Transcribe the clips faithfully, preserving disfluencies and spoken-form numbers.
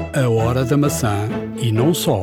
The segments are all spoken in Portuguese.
A hora da maçã e não só.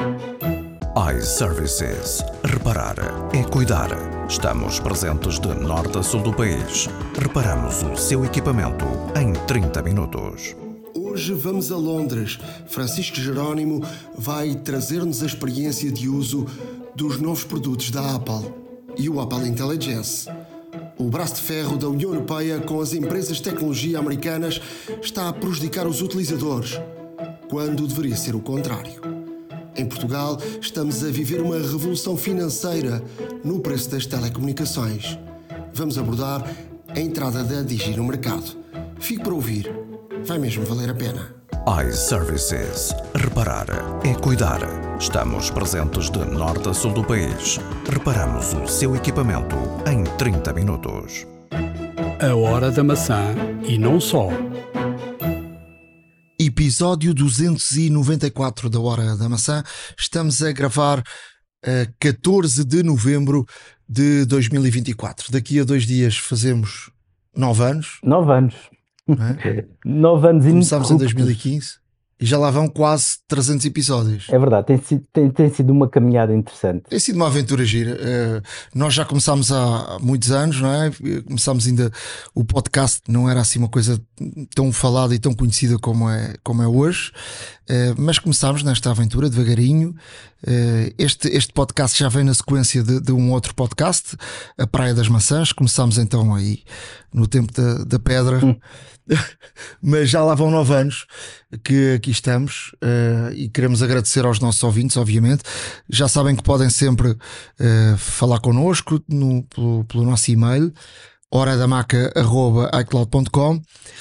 iServices. Reparar é cuidar. Estamos presentes de norte a sul do país. Reparamos o seu equipamento em trinta minutos. Hoje vamos a Londres. Francisco Jerónimo vai trazer-nos a experiência de uso dos novos produtos da Apple e o Apple Intelligence. O braço de ferro da União Europeia com as empresas de tecnologia americanas está a prejudicar os utilizadores, quando deveria ser o contrário. Em Portugal, estamos a viver uma revolução financeira no preço das telecomunicações. Vamos abordar a entrada da Digi no mercado. Fique para ouvir. Vai mesmo valer a pena. iServices. Reparar é cuidar. Estamos presentes de norte a sul do país. Reparamos o seu equipamento em trinta minutos. A hora da maçã e não só. Episódio duzentos e noventa e quatro da Hora da Maçã. Estamos a gravar a catorze de novembro de dois mil e vinte e quatro. Daqui a dois dias fazemos nove anos. Nove anos. Não é? Nove anos Começámos em dois mil e quinze e já lá vão quase trezentos episódios. É verdade, tem sido, tem, tem sido uma caminhada interessante. Tem sido uma aventura gira. Uh, nós já começámos há muitos anos, não é? Começámos ainda, o podcast não era assim uma coisa tão falada e tão conhecida como é, como é hoje, uh, mas começámos nesta aventura devagarinho. Uh, este, este podcast já vem na sequência de, de um outro podcast, A Praia das Maçãs. Começámos então aí no tempo da, da pedra. Hum. Mas já lá vão nove anos que aqui estamos, uh, e queremos agradecer aos nossos ouvintes, obviamente. Já sabem que podem sempre uh, falar connosco no, pelo, pelo nosso e-mail horadamaca arroba icloud ponto com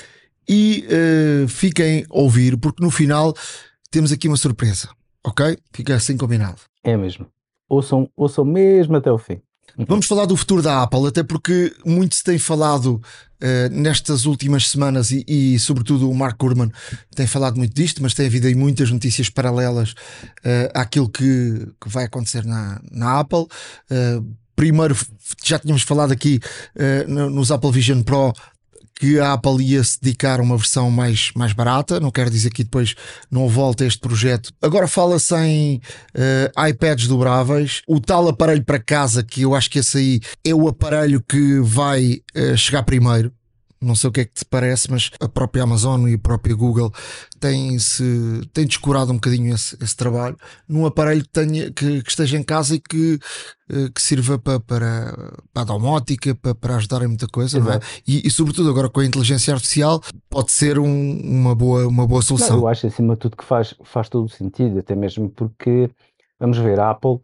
e uh, fiquem a ouvir, porque no final temos aqui uma surpresa, ok? Fica assim combinado. É mesmo, ouçam, ouçam mesmo até o fim. Vamos falar do futuro da Apple, até porque muito se tem falado uh, nestas últimas semanas e, e sobretudo o Mark Gurman tem falado muito disto, mas tem havido aí muitas notícias paralelas uh, àquilo que, que vai acontecer na, na Apple. Uh, primeiro, já tínhamos falado aqui uh, nos Apple Vision Pro que a Apple ia se dedicar a uma versão mais, mais barata. Não quer dizer que depois não volte a este projeto. Agora fala-se em uh, iPads dobráveis, o tal aparelho para casa, que eu acho que esse aí é o aparelho que vai uh, chegar primeiro. Não sei o que é que te parece, mas a própria Amazon e a própria Google têm-se, têm descurado um bocadinho esse, esse trabalho num aparelho que, tenha, que, que esteja em casa e que, que sirva para, para, para a domótica, para, para ajudar em muita coisa, não é? E, e sobretudo agora com a inteligência artificial pode ser um, uma, boa, uma boa solução. Não, eu acho acima de tudo que faz, faz todo o sentido, até mesmo porque, vamos ver, a Apple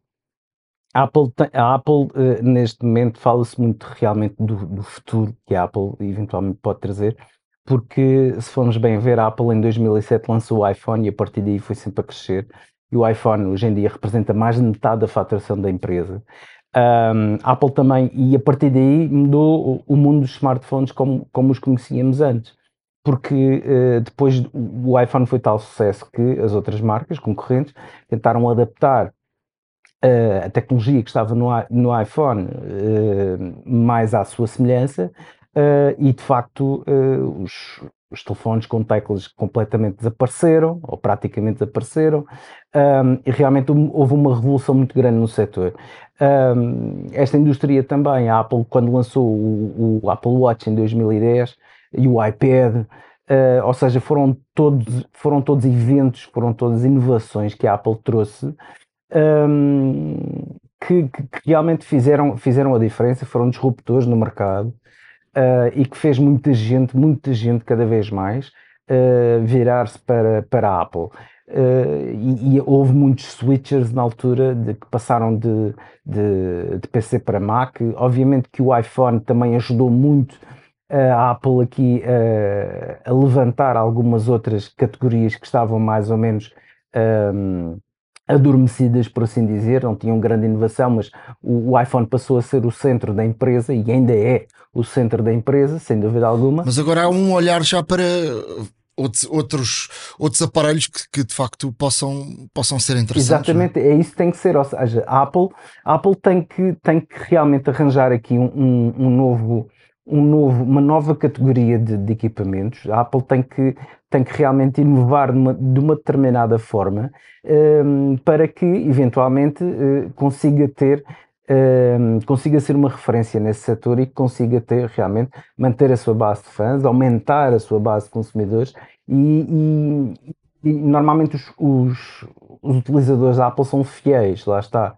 A Apple, tem, a Apple uh, neste momento fala-se muito realmente do, do futuro que a Apple eventualmente pode trazer, porque se formos bem ver, a Apple em dois mil e sete lançou o iPhone e a partir daí foi sempre a crescer, e o iPhone hoje em dia representa mais de metade da faturação da empresa. Um, a Apple também, e a partir daí mudou o, o mundo dos smartphones como, como os conhecíamos antes, porque uh, depois o iPhone foi tal sucesso que as outras marcas concorrentes tentaram adaptar Uh, a tecnologia que estava no, no iPhone uh, mais à sua semelhança, uh, e de facto uh, os, os telefones com teclas completamente desapareceram, ou praticamente desapareceram, um, e realmente houve uma revolução muito grande no setor. Um, esta indústria também, a Apple, quando lançou o, o Apple Watch em dois mil e dez e o iPad, uh, ou seja, foram todos, foram todos eventos, foram todas inovações que a Apple trouxe, Um, que, que, que realmente fizeram, fizeram a diferença, foram disruptores no mercado, uh, e que fez muita gente, muita gente cada vez mais uh, virar-se para, para a Apple. Uh, e, e houve muitos switchers na altura de, que passaram de, de, de P C para Mac. Obviamente que o iPhone também ajudou muito a Apple aqui uh, a levantar algumas outras categorias que estavam mais ou menos um, adormecidas, por assim dizer, não tinham grande inovação, mas o, o iPhone passou a ser o centro da empresa e ainda é o centro da empresa, sem dúvida alguma. Mas agora há um olhar já para outros, outros, outros aparelhos que, que de facto possam, possam ser interessantes. Exatamente, é? é isso que tem que ser, ou seja, a Apple, a Apple tem, que, tem que realmente arranjar aqui um, um, um novo... Um novo, uma nova categoria de, de equipamentos. A Apple tem que, tem que realmente inovar de uma, de uma determinada forma um, para que eventualmente uh, consiga ter um, consiga ser uma referência nesse setor e que consiga ter realmente manter a sua base de fãs, aumentar a sua base de consumidores e, e, e normalmente os, os, os utilizadores da Apple são fiéis, lá está.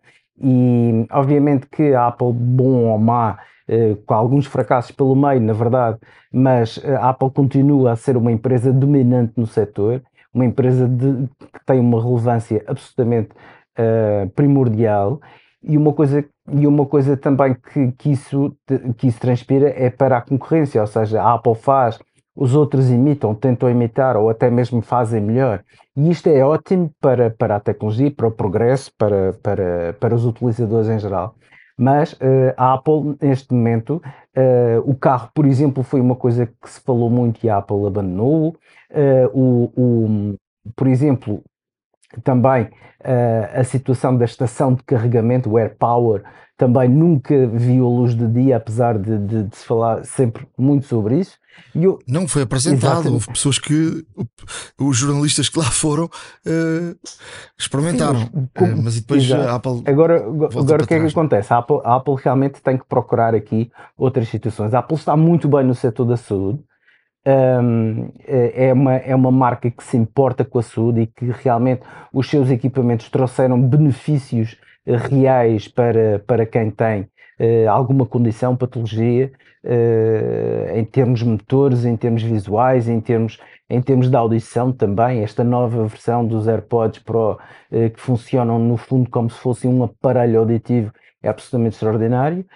E obviamente que a Apple, bom ou má, eh, com alguns fracassos pelo meio, na verdade, mas a Apple continua a ser uma empresa dominante no setor, uma empresa de, que tem uma relevância absolutamente uh, primordial, e uma coisa, e uma coisa também que, que, isso, que isso transpira é para a concorrência, ou seja, a Apple faz, os outros imitam, tentam imitar ou até mesmo fazem melhor. E isto é ótimo para, para a tecnologia, para o progresso, para, para, para os utilizadores em geral. Mas uh, a Apple, neste momento, uh, o carro, por exemplo, foi uma coisa que se falou muito e a Apple abandonou. Uh, o, o, por exemplo, também uh, a situação da estação de carregamento, o AirPower, também nunca viu a luz do dia, apesar de, de, de se falar sempre muito sobre isso. E eu, não foi apresentado, exatamente. Houve pessoas que, os jornalistas que lá foram, uh, experimentaram. Sim, mas, como, uh, mas depois exato. A Apple. Agora, agora o que é que acontece? A Apple, a Apple realmente tem que procurar aqui outras situações. A Apple está muito bem no setor da saúde. Um, é, uma, é uma marca que se importa com a saúde e que realmente os seus equipamentos trouxeram benefícios reais para, para quem tem uh, alguma condição, patologia, uh, em termos motores, em termos visuais, em termos, em termos de audição também. Esta nova versão dos AirPods Pro, uh, que funcionam no fundo como se fosse um aparelho auditivo, é absolutamente extraordinário.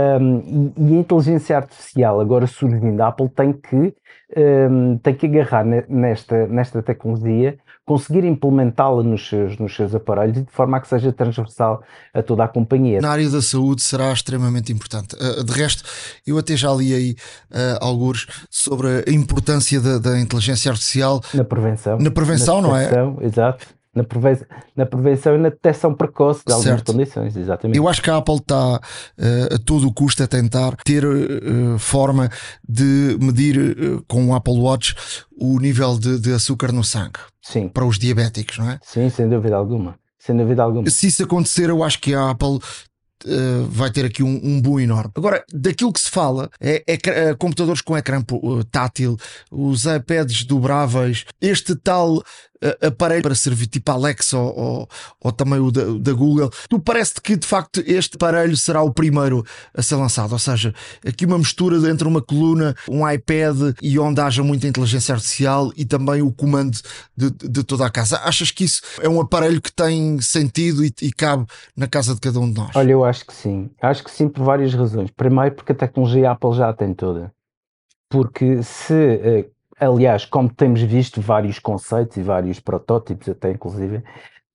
Um, e, e a inteligência artificial agora surgindo, a Apple tem que, um, tem que agarrar nesta, nesta tecnologia, conseguir implementá-la nos seus, nos seus aparelhos e de forma a que seja transversal a toda a companhia. Na área da saúde será extremamente importante. Uh, de resto, eu até já li aí uh, alguns sobre a importância da, da inteligência artificial na prevenção. Na prevenção, na não é? Exato. Na prevenção, na prevenção e na detecção precoce de algumas certo. condições, exatamente. Eu acho que a Apple está uh, a todo o custo a tentar ter uh, forma de medir uh, com o Apple Watch o nível de, de açúcar no sangue. Sim. Para os diabéticos, não é? Sim, sem dúvida alguma. Sem dúvida alguma. Se isso acontecer, eu acho que a Apple Uh, vai ter aqui um, um boom enorme. Agora, daquilo que se fala é, é, é computadores com ecrã uh, tátil, os iPads dobráveis, este tal uh, aparelho para servir tipo Alexa ou, ou, ou também o da, da Google. Tu parece-te que de facto este aparelho será o primeiro a ser lançado, ou seja, aqui uma mistura entre uma coluna, um iPad e onde haja muita inteligência artificial e também o comando de, de toda a casa. Achas que isso é um aparelho que tem sentido e, e cabe na casa de cada um de nós? Olha, eu acho que sim. Acho que sim por várias razões. Primeiro porque a tecnologia Apple já a tem toda. Porque se, aliás, como temos visto vários conceitos e vários protótipos até inclusive, uh,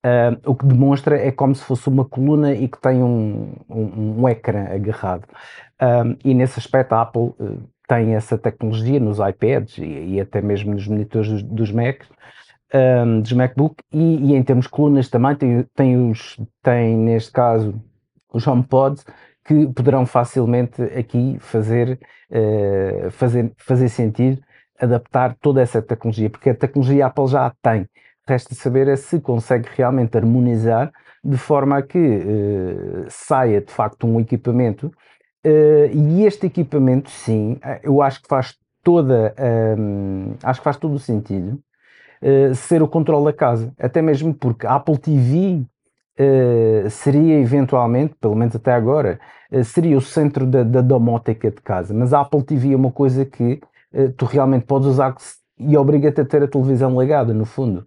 o que demonstra é como se fosse uma coluna e que tem um, um, um ecrã agarrado. Um, e nesse aspecto a Apple uh, tem essa tecnologia nos iPads e, e até mesmo nos monitores dos, dos Macs. Um, dos MacBook e, e em termos de colunas também tem, tem, os, tem neste caso os HomePods que poderão facilmente aqui fazer, uh, fazer, fazer sentido adaptar toda essa tecnologia, porque a tecnologia Apple já a tem. Resta saber é se consegue realmente harmonizar de forma a que uh, saia de facto um equipamento uh, e este equipamento sim, eu acho que faz toda um, acho que faz todo o sentido uh, ser o controle da casa, até mesmo porque a Apple T V Uh, seria eventualmente, pelo menos até agora, uh, seria o centro da, da domótica de casa, mas a Apple T V é uma coisa que uh, tu realmente podes usar e obriga-te a ter a televisão ligada, no fundo.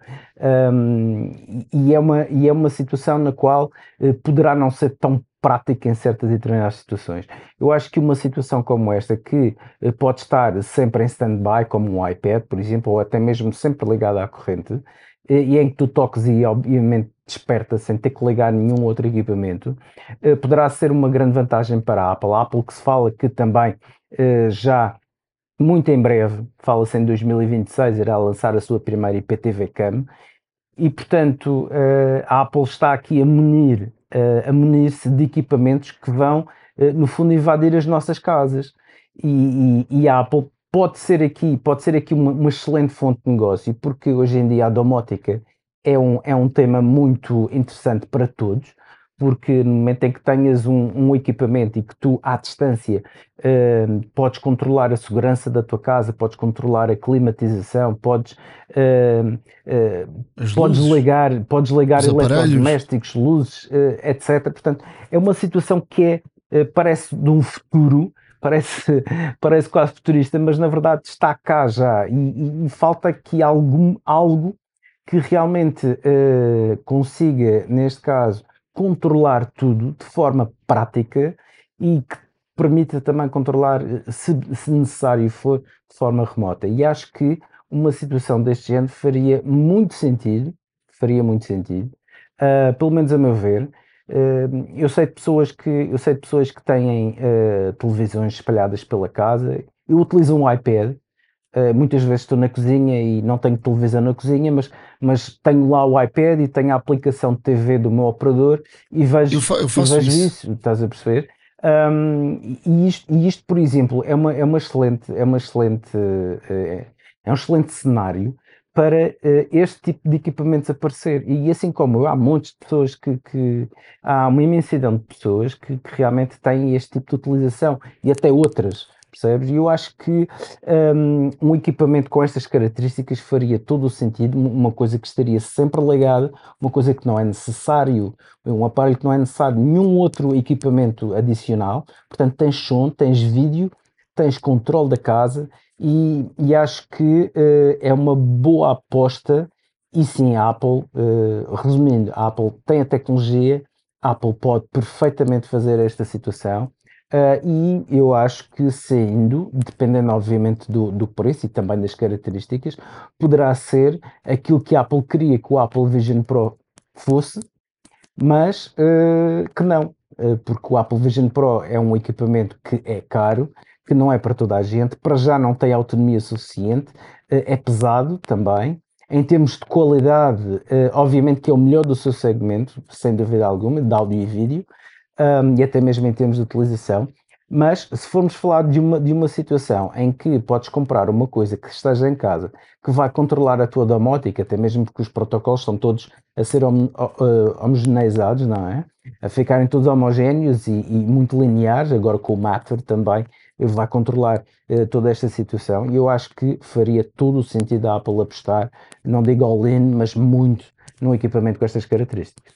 Um, e, é uma, e é uma situação na qual uh, poderá não ser tão prática em certas e determinadas situações. Eu acho que uma situação como esta, que uh, pode estar sempre em stand-by, como um iPad, por exemplo, ou até mesmo sempre ligada à corrente, uh, e em que tu toques e obviamente desperta sem ter que ligar nenhum outro equipamento, uh, poderá ser uma grande vantagem para a Apple. A Apple que se fala que também uh, já muito em breve, fala-se em dois mil e vinte e seis, irá lançar a sua primeira I P T V Cam e, portanto, uh, a Apple está aqui a munir, uh, a munir-se de equipamentos que vão, uh, no fundo, invadir as nossas casas. E, e, e a Apple pode ser aqui, pode ser aqui uma, uma excelente fonte de negócio, porque hoje em dia a domótica é um, é um tema muito interessante para todos, porque no momento em que tenhas um, um equipamento e que tu, à distância, uh, podes controlar a segurança da tua casa, podes controlar a climatização, podes, uh, uh, podes ligar, podes ligar eletrodomésticos, luzes, uh, etcétera. Portanto, é uma situação que é, uh, parece de um futuro, parece, parece quase futurista, mas na verdade está cá já, e, e, e falta aqui algum, algo que realmente uh, consiga, neste caso, controlar tudo de forma prática e que permita também controlar, se, se necessário for, de forma remota. E acho que uma situação deste género faria muito sentido, faria muito sentido, uh, pelo menos a meu ver. Uh, eu sei de pessoas que, eu sei de pessoas que têm uh, televisões espalhadas pela casa. Eu utilizo um iPad. Uh, muitas vezes estou na cozinha e não tenho televisão na cozinha, mas, mas tenho lá o iPad e tenho a aplicação de T V do meu operador e vejo, eu fa eu e vejo isso. isso, estás a perceber? Um, e, isto, e isto, por exemplo, é uma, é uma excelente, é uma excelente, uh, é um excelente cenário para uh, este tipo de equipamentos aparecer. E assim como eu, há montes de pessoas que, que há uma imensidão de pessoas que, que realmente têm este tipo de utilização e até outras. Percebes? E eu acho que um, um equipamento com estas características faria todo o sentido, uma coisa que estaria sempre ligada, uma coisa que não é necessário, um aparelho que não é necessário nenhum outro equipamento adicional. Portanto, tens som, tens vídeo, tens controle da casa e, e acho que uh, é uma boa aposta. E sim, a Apple, uh, resumindo, a Apple tem a tecnologia, a Apple pode perfeitamente fazer esta situação. Uh, e eu acho que saindo, dependendo obviamente do, do preço e também das características, poderá ser aquilo que a Apple queria que o Apple Vision Pro fosse, mas uh, que não, uh, porque o Apple Vision Pro é um equipamento que é caro, que não é para toda a gente, para já não tem autonomia suficiente, uh, é pesado também. Em termos de qualidade, uh, obviamente que é o melhor do seu segmento, sem dúvida alguma, de áudio e vídeo, Um, e até mesmo em termos de utilização, mas se formos falar de uma, de uma situação em que podes comprar uma coisa que esteja em casa, que vai controlar a tua domótica, até mesmo porque os protocolos estão todos a ser hom uh, homogeneizados, não é? A ficarem todos homogéneos e, e muito lineares, agora com o Matter também vai controlar uh, toda esta situação, e eu acho que faria todo o sentido a Apple apostar, não digo all-in, mas muito num equipamento com estas características.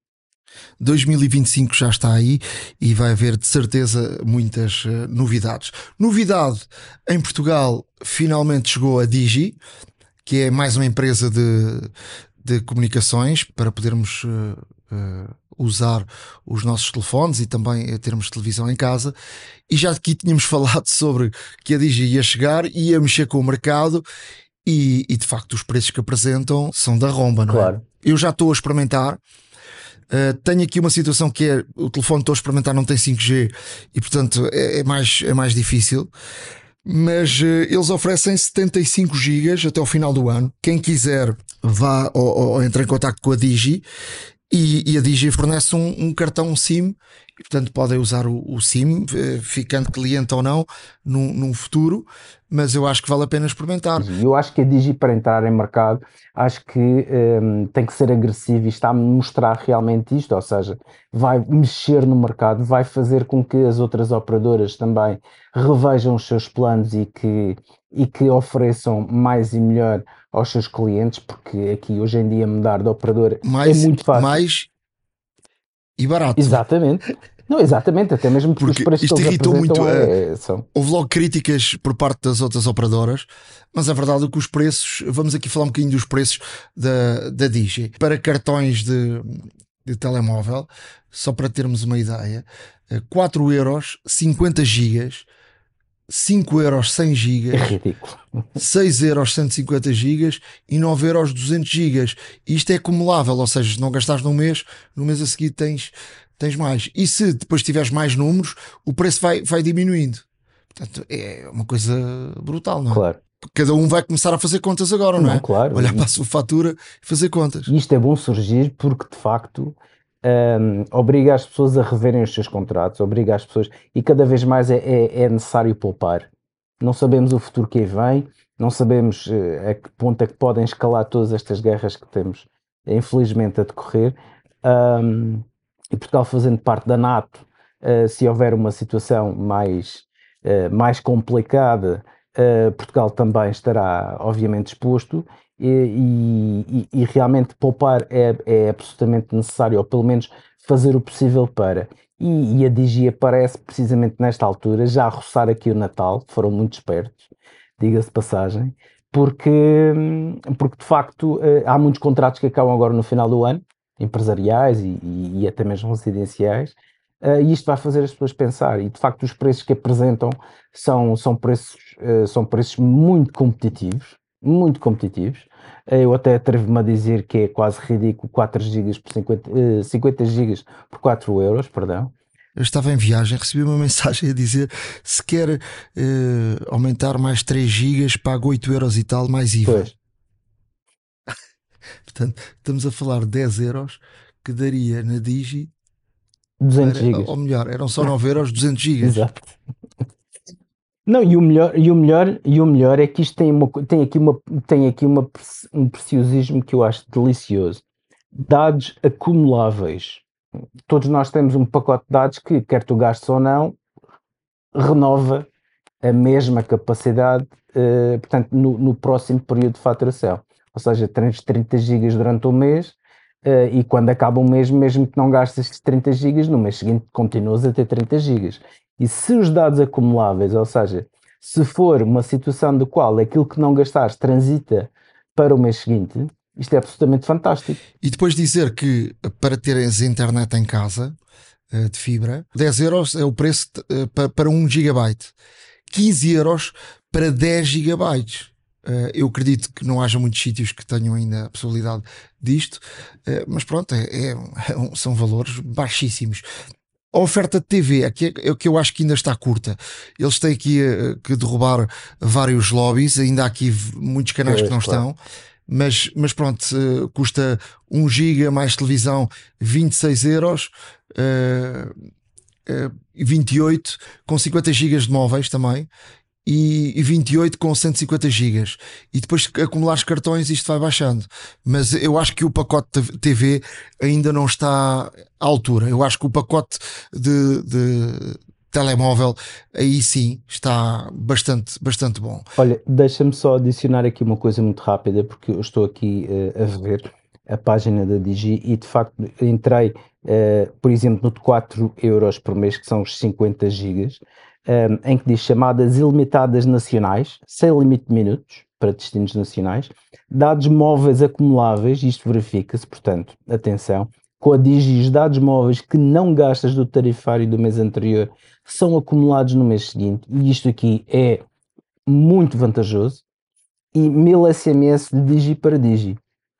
dois mil e vinte e cinco já está aí e vai haver de certeza muitas uh, novidades. Novidade em Portugal, finalmente chegou a Digi, que é mais uma empresa de, de comunicações para podermos uh, uh, usar os nossos telefones e também uh, termos televisão em casa. E já aqui tínhamos falado sobre que a Digi ia chegar e ia mexer com o mercado e, e de facto os preços que apresentam são da romba, não claro. é? Eu já estou a experimentar. Uh, tenho aqui uma situação que é o telefone que estou a experimentar não tem cinco G e portanto é, é, mais, é mais difícil, mas uh, eles oferecem setenta e cinco gigas até ao final do ano. Quem quiser vá ou, ou entre em contato com a Digi e, e a Digi fornece um, um cartão SIM e portanto podem usar o, o SIM uh, ficando cliente ou não num, num futuro, mas eu acho que vale a pena experimentar. Eu acho que a Digi, para entrar em mercado, acho que um, tem que ser agressivo e está a mostrar realmente isto, ou seja, vai mexer no mercado, vai fazer com que as outras operadoras também revejam os seus planos e que, e que ofereçam mais e melhor aos seus clientes, porque aqui hoje em dia mudar de operadora mais, é muito fácil. Mais e barato. Exatamente. Não, exatamente, até mesmo porque, porque os preços isto que eles irritou muito. É, é, são... Houve logo críticas por parte das outras operadoras, mas a verdade é que os preços, vamos aqui falar um bocadinho dos preços da, da Digi. Para cartões de, de telemóvel, só para termos uma ideia, quatro euros, cinquenta gigas, cinco euros, cem gigas, é ridículo. seis euros, cento e cinquenta gigas e nove euros, duzentos gigas. E isto é acumulável, ou seja, se não gastares num mês, no mês a seguir tens... tens mais. E se depois tiveres mais números, o preço vai, vai diminuindo. Portanto, é uma coisa brutal, não é? Claro. Cada um vai começar a fazer contas agora, não, não é? Claro. Olhar para a sua fatura e fazer contas. E isto é bom surgir porque, de facto, um, obriga as pessoas a reverem os seus contratos, obriga as pessoas... E cada vez mais é, é, é necessário poupar. não sabemos o futuro que aí vem, não sabemos uh, a que ponto é que podem escalar todas estas guerras que temos, infelizmente, a decorrer. Um, e Portugal, fazendo parte da NATO, uh, se houver uma situação mais, uh, mais complicada, uh, Portugal também estará, obviamente, exposto. E, e, e realmente poupar é, é absolutamente necessário, ou pelo menos fazer o possível para. E, e a Digi aparece precisamente nesta altura, já a roçar aqui o Natal, foram muito espertos, diga-se de passagem, porque, porque de facto há muitos contratos que acabam agora no final do ano, empresariais e, e, e até mesmo residenciais, e isto vai fazer as pessoas pensar, e de facto os preços que apresentam são, são, preços, são preços muito competitivos, muito competitivos. Eu até atrevo-me a dizer que é quase ridículo quatro gigas por cinquenta, cinquenta gigas por quatro euros, perdão. Eu estava em viagem, recebi uma mensagem a dizer: se quer uh, aumentar mais três gigas, paga oito euros e tal, mais I V A. Pois. Portanto, estamos a falar de dez euros que daria na Digi duzentos para, gigas. ou melhor, eram só nove euros, duzentos gigas. Exato. Não, e o melhor, e o melhor, e o melhor é que isto tem, uma, tem aqui, uma, tem aqui uma, um preciosismo que eu acho delicioso. Dados acumuláveis. Todos nós temos um pacote de dados que, quer tu gastes ou não, renova a mesma capacidade, uh, portanto, no, no próximo período de faturação. Ou seja, tens trinta gigas durante o mês uh, e quando acaba o mês, mesmo que não gastes estes trinta gigas, no mês seguinte continuas a ter trinta gigas. E se os dados acumuláveis, ou seja, se for uma situação do qual aquilo que não gastares transita para o mês seguinte, isto é absolutamente fantástico. E depois dizer que para teres internet em casa de fibra, dez euros é o preço para um gigabyte, quinze euros para dez gigabytes. Eu acredito que não haja muitos sítios que tenham ainda a possibilidade disto, mas pronto, é, é, são valores baixíssimos. A oferta de T V é que, é que eu acho que ainda está curta. Eles têm aqui uh, que derrubar vários lobbies, ainda há aqui muitos canais é, que não claro. estão, mas, mas pronto, uh, custa um giga mais televisão vinte e seis euros, uh, uh, vinte e oito com cinquenta gigas de móveis também, e, e vinte e oito com cento e cinquenta gigas, e depois que acumulares cartões isto vai baixando, mas eu acho que o pacote de T V ainda não está à altura. Eu acho que o pacote de, de telemóvel aí sim está bastante, bastante bom. Olha, deixa-me só adicionar aqui uma coisa muito rápida, porque eu estou aqui uh, a ver a página da Digi e de facto entrei uh, por exemplo no de quatro euros por mês, que são os cinquenta gigas, Um, em que diz chamadas ilimitadas nacionais, sem limite de minutos, para destinos nacionais, dados móveis acumuláveis, isto verifica-se, portanto, atenção, com a Digi, os dados móveis que não gastas do tarifário do mês anterior são acumulados no mês seguinte, e isto aqui é muito vantajoso, e mil S M S de Digi para Digi,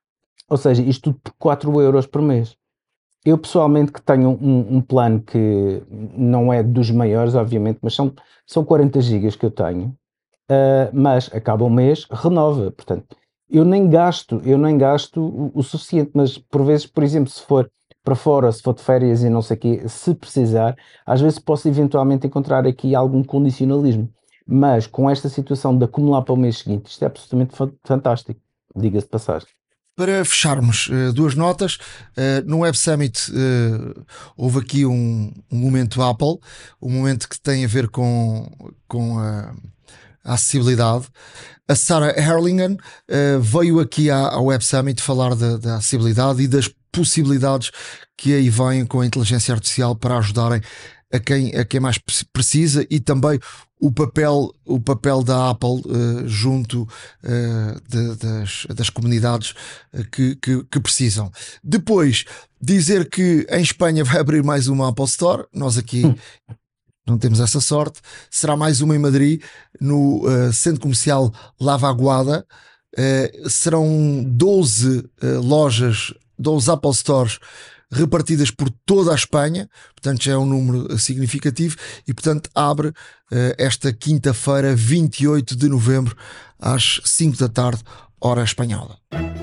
ou seja, isto tudo por quatro euros por mês. Eu pessoalmente que tenho um, um plano que não é dos maiores, obviamente, mas são, são quarenta gigas que eu tenho, uh, mas acaba o mês, renova, portanto, eu nem gasto, eu nem gasto o, o suficiente, mas por vezes, por exemplo, se for para fora, se for de férias e não sei o quê, se precisar, às vezes posso eventualmente encontrar aqui algum condicionalismo, mas com esta situação de acumular para o mês seguinte, isto é absolutamente fantástico, diga-se de passagem. Para fecharmos, uh, duas notas. Uh, no Web Summit uh, houve aqui um, um momento Apple, um momento que tem a ver com, com a, a acessibilidade. A Sarah Herlingen uh, veio aqui à, ao Web Summit falar da, da acessibilidade e das possibilidades que aí vêm com a inteligência artificial para ajudarem a quem, a quem mais precisa, e também o papel, o papel da Apple uh, junto uh, de, das, das comunidades uh, que, que, que precisam. Depois, dizer que em Espanha vai abrir mais uma Apple Store. Nós aqui hum. não temos essa sorte. Será mais uma em Madrid, no uh, centro comercial Lavaguada. Uh, serão doze uh, lojas, doze Apple Stores repartidas por toda a Espanha, portanto já é um número significativo, e portanto abre uh, esta quinta-feira, vinte e oito de novembro, às cinco da tarde, hora espanhola.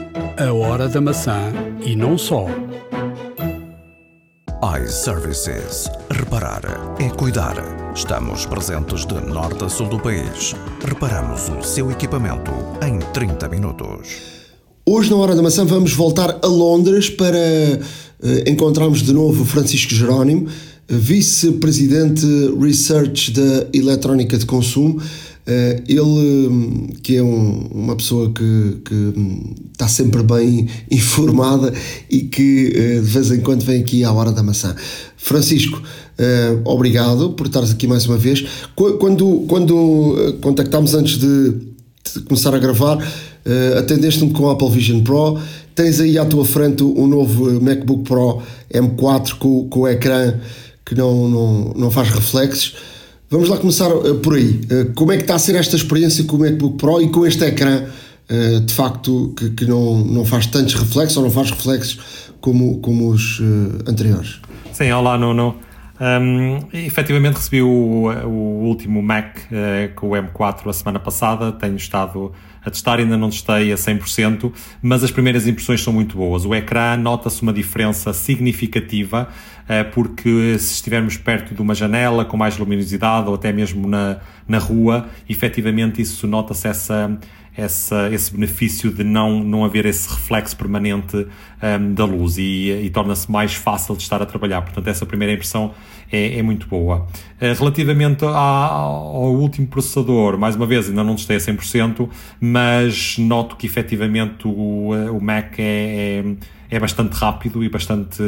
A hora da maçã e não só. iServices. Reparar é cuidar. Estamos presentes de norte a sul do país. Reparamos o seu equipamento em trinta minutos. Hoje, na Hora da Maçã, vamos voltar a Londres para uh, encontrarmos de novo Francisco Jerónimo, vice-presidente Research da Eletrónica de Consumo. Uh, ele, que é um, uma pessoa que, que um, está sempre bem informada e que uh, de vez em quando vem aqui à Hora da Maçã. Francisco, uh, obrigado por estares aqui mais uma vez. Quando, quando contactámos antes de, de começar a gravar, uh, atendeste-me com o Apple Vision Pro. Tens aí à tua frente o novo MacBook Pro M quatro com, com o ecrã que não, não, não faz reflexos. Vamos lá começar uh, por aí. Uh, como é que está a ser esta experiência com o MacBook Pro e com este ecrã, uh, de facto, que, que não, não faz tantos reflexos ou não faz reflexos como, como os uh, anteriores? Sim, olá Nuno. Um, efetivamente recebi o, o último Mac uh, com o M quatro a semana passada. Tenho estado a testar, ainda não testei a cem por cento, mas as primeiras impressões são muito boas. O ecrã, nota-se uma diferença significativa, uh, porque se estivermos perto de uma janela com mais luminosidade ou até mesmo na, na rua, efetivamente isso nota-se essa... Essa, esse benefício de não, não haver esse reflexo permanente um, da luz e, e torna-se mais fácil de estar a trabalhar. Portanto, essa primeira impressão é, é muito boa. Uh, relativamente à, ao último processador, mais uma vez, ainda não testei a cem por cento, mas noto que efetivamente o, o Mac é, é, é bastante rápido e bastante...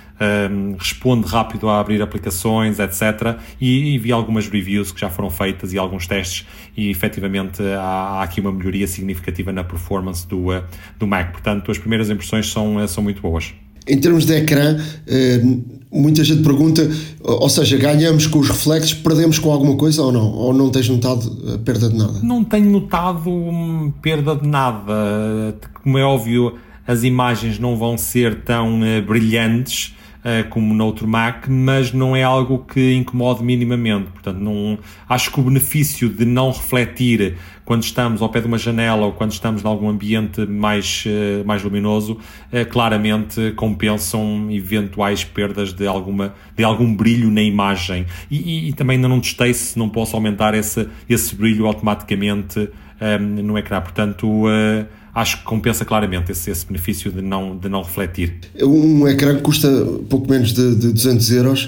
Um, responde rápido a abrir aplicações, etcétera. E, e vi algumas reviews que já foram feitas e alguns testes e efetivamente há, há aqui uma melhoria significativa na performance do, uh, do Mac. Portanto, as primeiras impressões são, uh, são muito boas. Em termos de ecrã, uh, muita gente pergunta, ou seja, ganhamos com os reflexos, perdemos com alguma coisa ou não? Ou não tens notado a perda de nada? Não tenho notado um, perda de nada. Como é óbvio, as imagens não vão ser tão uh, brilhantes como no outro Mac, mas não é algo que incomode minimamente. Portanto, não, acho que o benefício de não refletir quando estamos ao pé de uma janela ou quando estamos em algum ambiente mais, mais luminoso, claramente compensam eventuais perdas de, alguma, de algum brilho na imagem. E, e, e também ainda não testei se não posso aumentar esse, esse brilho automaticamente um, no ecrã. Portanto, uh, acho que compensa claramente esse, esse benefício de não, de não refletir. Um ecrã que custa pouco menos de, de duzentos euros,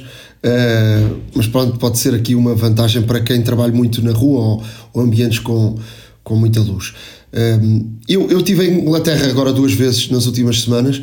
uh, mas pronto, pode ser aqui uma vantagem para quem trabalha muito na rua ou, ou ambientes com, com muita luz. Uh, eu, eu estive em Inglaterra agora duas vezes nas últimas semanas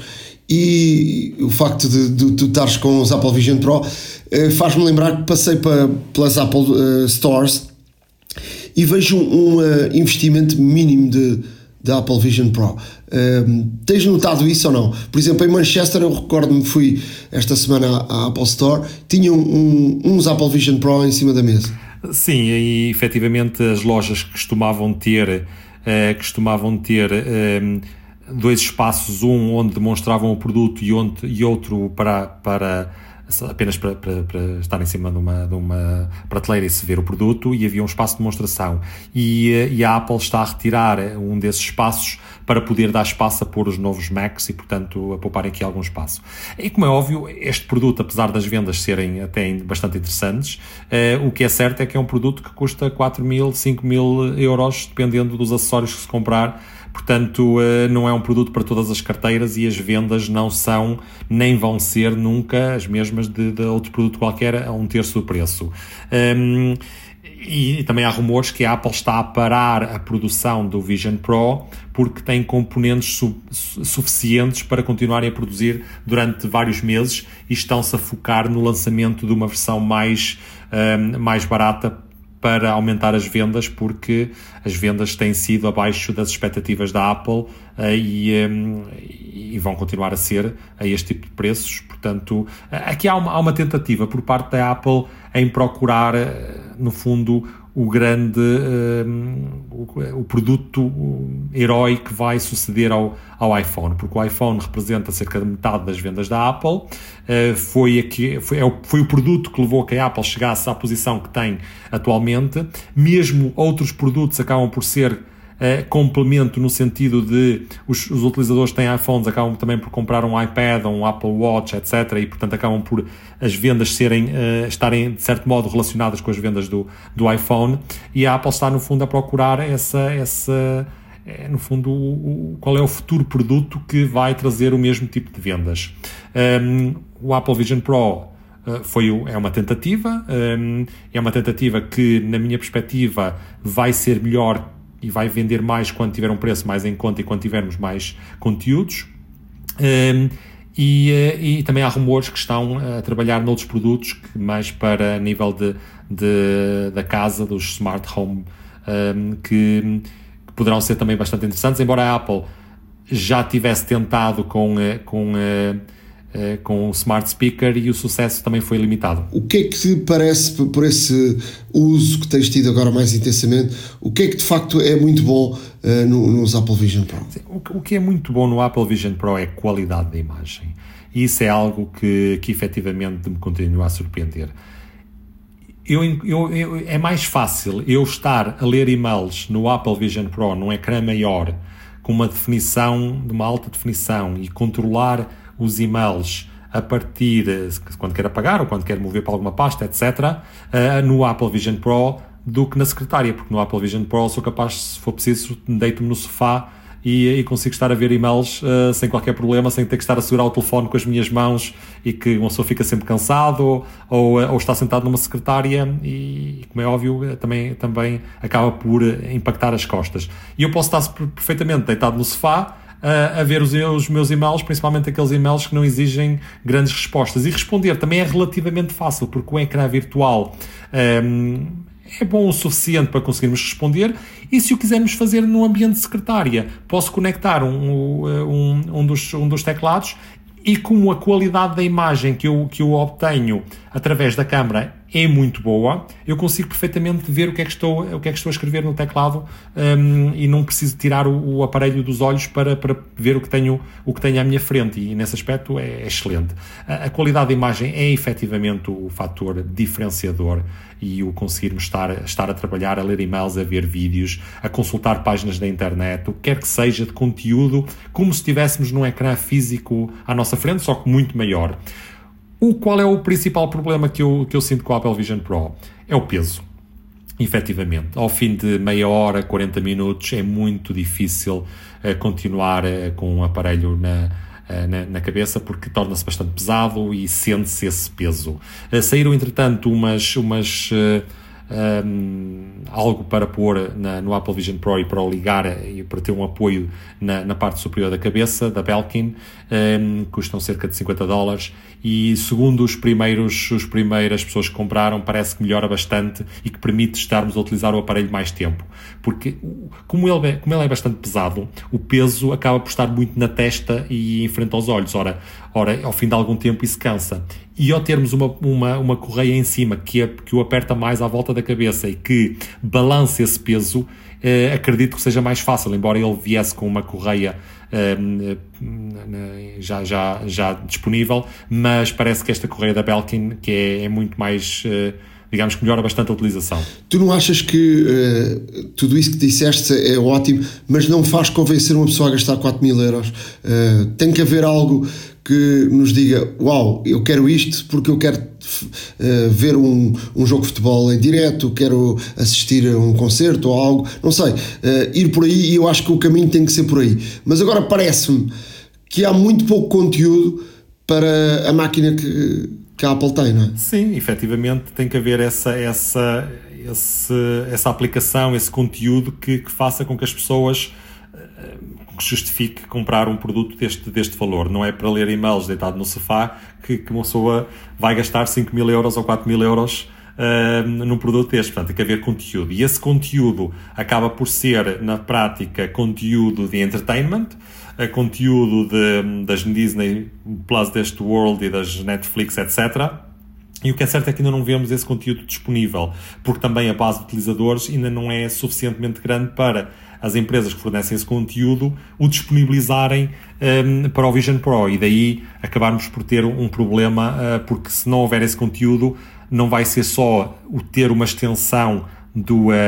e o facto de, de, de tu estares com os Apple Vision Pro uh, faz-me lembrar que passei para, pelas Apple uh, Stores e vejo um, um uh, investimento mínimo de da Apple Vision Pro. Um, tens notado isso ou não? Por exemplo, em Manchester, eu recordo-me, fui esta semana à Apple Store, tinham um, uns Apple Vision Pro em cima da mesa. Sim, e efetivamente as lojas costumavam ter, uh, costumavam ter um, dois espaços, um onde demonstravam o produto e, onde, e outro para... para apenas para, para, para estar em cima de uma, de uma prateleira e se ver o produto, e havia um espaço de demonstração e, e a Apple está a retirar um desses espaços para poder dar espaço a pôr os novos Macs e, portanto, a poupar aqui algum espaço. E como é óbvio, este produto, apesar das vendas serem até bastante interessantes, eh, o que é certo é que é um produto que custa quatro mil, cinco mil euros, dependendo dos acessórios que se comprar. Portanto, não é um produto para todas as carteiras e as vendas não são, nem vão ser nunca as mesmas de, de outro produto qualquer a um terço do preço. Um, e, e também há rumores que a Apple está a parar a produção do Vision Pro porque tem componentes su- suficientes para continuarem a produzir durante vários meses e estão-se a focar no lançamento de uma versão mais, um, mais barata para aumentar as vendas, porque as vendas têm sido abaixo das expectativas da Apple uh, e, um, e vão continuar a ser a este tipo de preços. Portanto, uh, aqui há uma, há uma tentativa por parte da Apple em procurar, uh, no fundo, o grande um, o, o produto o herói que vai suceder ao, ao iPhone, porque o iPhone representa cerca de metade das vendas da Apple, uh, foi, aqui, foi, é o, foi o produto que levou a que a Apple chegasse à posição que tem atualmente. Mesmo outros produtos acabam por ser Uh, complemento no sentido de os, os utilizadores que têm iPhones acabam também por comprar um iPad, um Apple Watch, etcétera, e portanto acabam por as vendas serem, uh, estarem de certo modo relacionadas com as vendas do, do iPhone, e a Apple está no fundo a procurar essa, essa é, no fundo o, o, qual é o futuro produto que vai trazer o mesmo tipo de vendas. Um, o Apple Vision Pro Uh, foi, é uma tentativa, um, é uma tentativa que na minha perspectiva vai ser melhor e vai vender mais quando tiver um preço mais em conta e quando tivermos mais conteúdos. Um, e, e também há rumores que estão a trabalhar noutros produtos que mais para nível de, de, da casa, dos smart home, um, que, que poderão ser também bastante interessantes, embora a Apple já tivesse tentado com, com com o Smart Speaker e o sucesso também foi limitado. O que é que te parece, por esse uso que tens tido agora mais intensamente, o que é que de facto é muito bom uh, no, nos Apple Vision Pro? O, o que é muito bom no Apple Vision Pro é a qualidade da imagem. E isso é algo que, que efetivamente me continua a surpreender. Eu, eu, eu, é mais fácil eu estar a ler e-mails no Apple Vision Pro num ecrã maior, com uma definição, de uma alta definição, e controlar os e-mails a partir, quando quer apagar ou quando quer mover para alguma pasta, etcétera, uh, no Apple Vision Pro, do que na secretária, porque no Apple Vision Pro sou capaz, se for preciso, deito-me no sofá e, e consigo estar a ver e-mails uh, sem qualquer problema, sem ter que estar a segurar o telefone com as minhas mãos, e que uma pessoa fica sempre cansado, ou, ou, ou está sentado numa secretária e, como é óbvio, também, também acaba por impactar as costas. E eu posso estar perfeitamente deitado no sofá a ver os, os meus e-mails, principalmente aqueles e-mails que não exigem grandes respostas. E responder também é relativamente fácil, porque o ecrã virtual um, é bom o suficiente para conseguirmos responder, e se o quisermos fazer no ambiente de secretária, posso conectar um, um, um, dos, um dos teclados, e como a qualidade da imagem que eu, que eu obtenho através da câmara é muito boa, eu consigo perfeitamente ver o que é que estou, o que é que estou a escrever no teclado, um, e não preciso tirar o, o aparelho dos olhos para, para ver o que, tenho, o que tenho à minha frente, e nesse aspecto é, é excelente. A, a qualidade da imagem é efetivamente o fator diferenciador, e o conseguirmos estar, estar a trabalhar, a ler e-mails, a ver vídeos, a consultar páginas da internet, o que quer que seja de conteúdo, como se estivéssemos num ecrã físico à nossa frente, só que muito maior. O qual é o principal problema que eu, que eu sinto com o Apple Vision Pro? É o peso. Efetivamente, ao fim de meia hora, quarenta minutos, é muito difícil uh, continuar uh, com um aparelho na, uh, na, na cabeça, porque torna-se bastante pesado e sente-se esse peso. Uh, saíram, entretanto, umas... umas uh, Um, algo para pôr na, no Apple Vision Pro e para o ligar e para ter um apoio na, na parte superior da cabeça, da Belkin, um, custam cerca de cinquenta dólares, e segundo os primeiros, os primeiras pessoas que compraram, parece que melhora bastante e que permite estarmos a utilizar o aparelho mais tempo, porque como ele, é, como ele é bastante pesado, o peso acaba por estar muito na testa e em frente aos olhos. Ora, ora ao fim de algum tempo isso cansa, e ao termos uma, uma, uma correia em cima que, é, que o aperta mais à volta da cabeça e que balance esse peso, eh, acredito que seja mais fácil, embora ele viesse com uma correia eh, já, já, já disponível, mas parece que esta correia da Belkin que é, é muito mais, eh, digamos que melhora bastante a utilização. Tu não achas que uh, tudo isso que disseste é ótimo, mas não faz convencer uma pessoa a gastar quatro mil euros? Uh, tem que haver algo que nos diga, uau, eu quero isto porque eu quero uh, ver um, um jogo de futebol em direto, quero assistir a um concerto ou algo, não sei, uh, ir por aí, e eu acho que o caminho tem que ser por aí. Mas agora parece-me que há muito pouco conteúdo para a máquina que, que a Apple tem, não é? Sim, efetivamente tem que haver essa, essa, esse, essa aplicação, esse conteúdo que, que faça com que as pessoas que justifique comprar um produto deste, deste valor. Não é para ler e-mails deitado no sofá que, que uma pessoa vai gastar cinco mil euros ou quatro mil euros uh, num produto deste. Portanto, tem que haver conteúdo. E esse conteúdo acaba por ser, na prática, conteúdo de entertainment, uh, conteúdo de, das Disney Plus deste World e das Netflix, etcétera. E o que é certo é que ainda não vemos esse conteúdo disponível, porque também a base de utilizadores ainda não é suficientemente grande para as empresas que fornecem esse conteúdo o disponibilizarem um, para o Vision Pro, e daí acabarmos por ter um problema, uh, porque se não houver esse conteúdo, não vai ser só o ter uma extensão do, uh,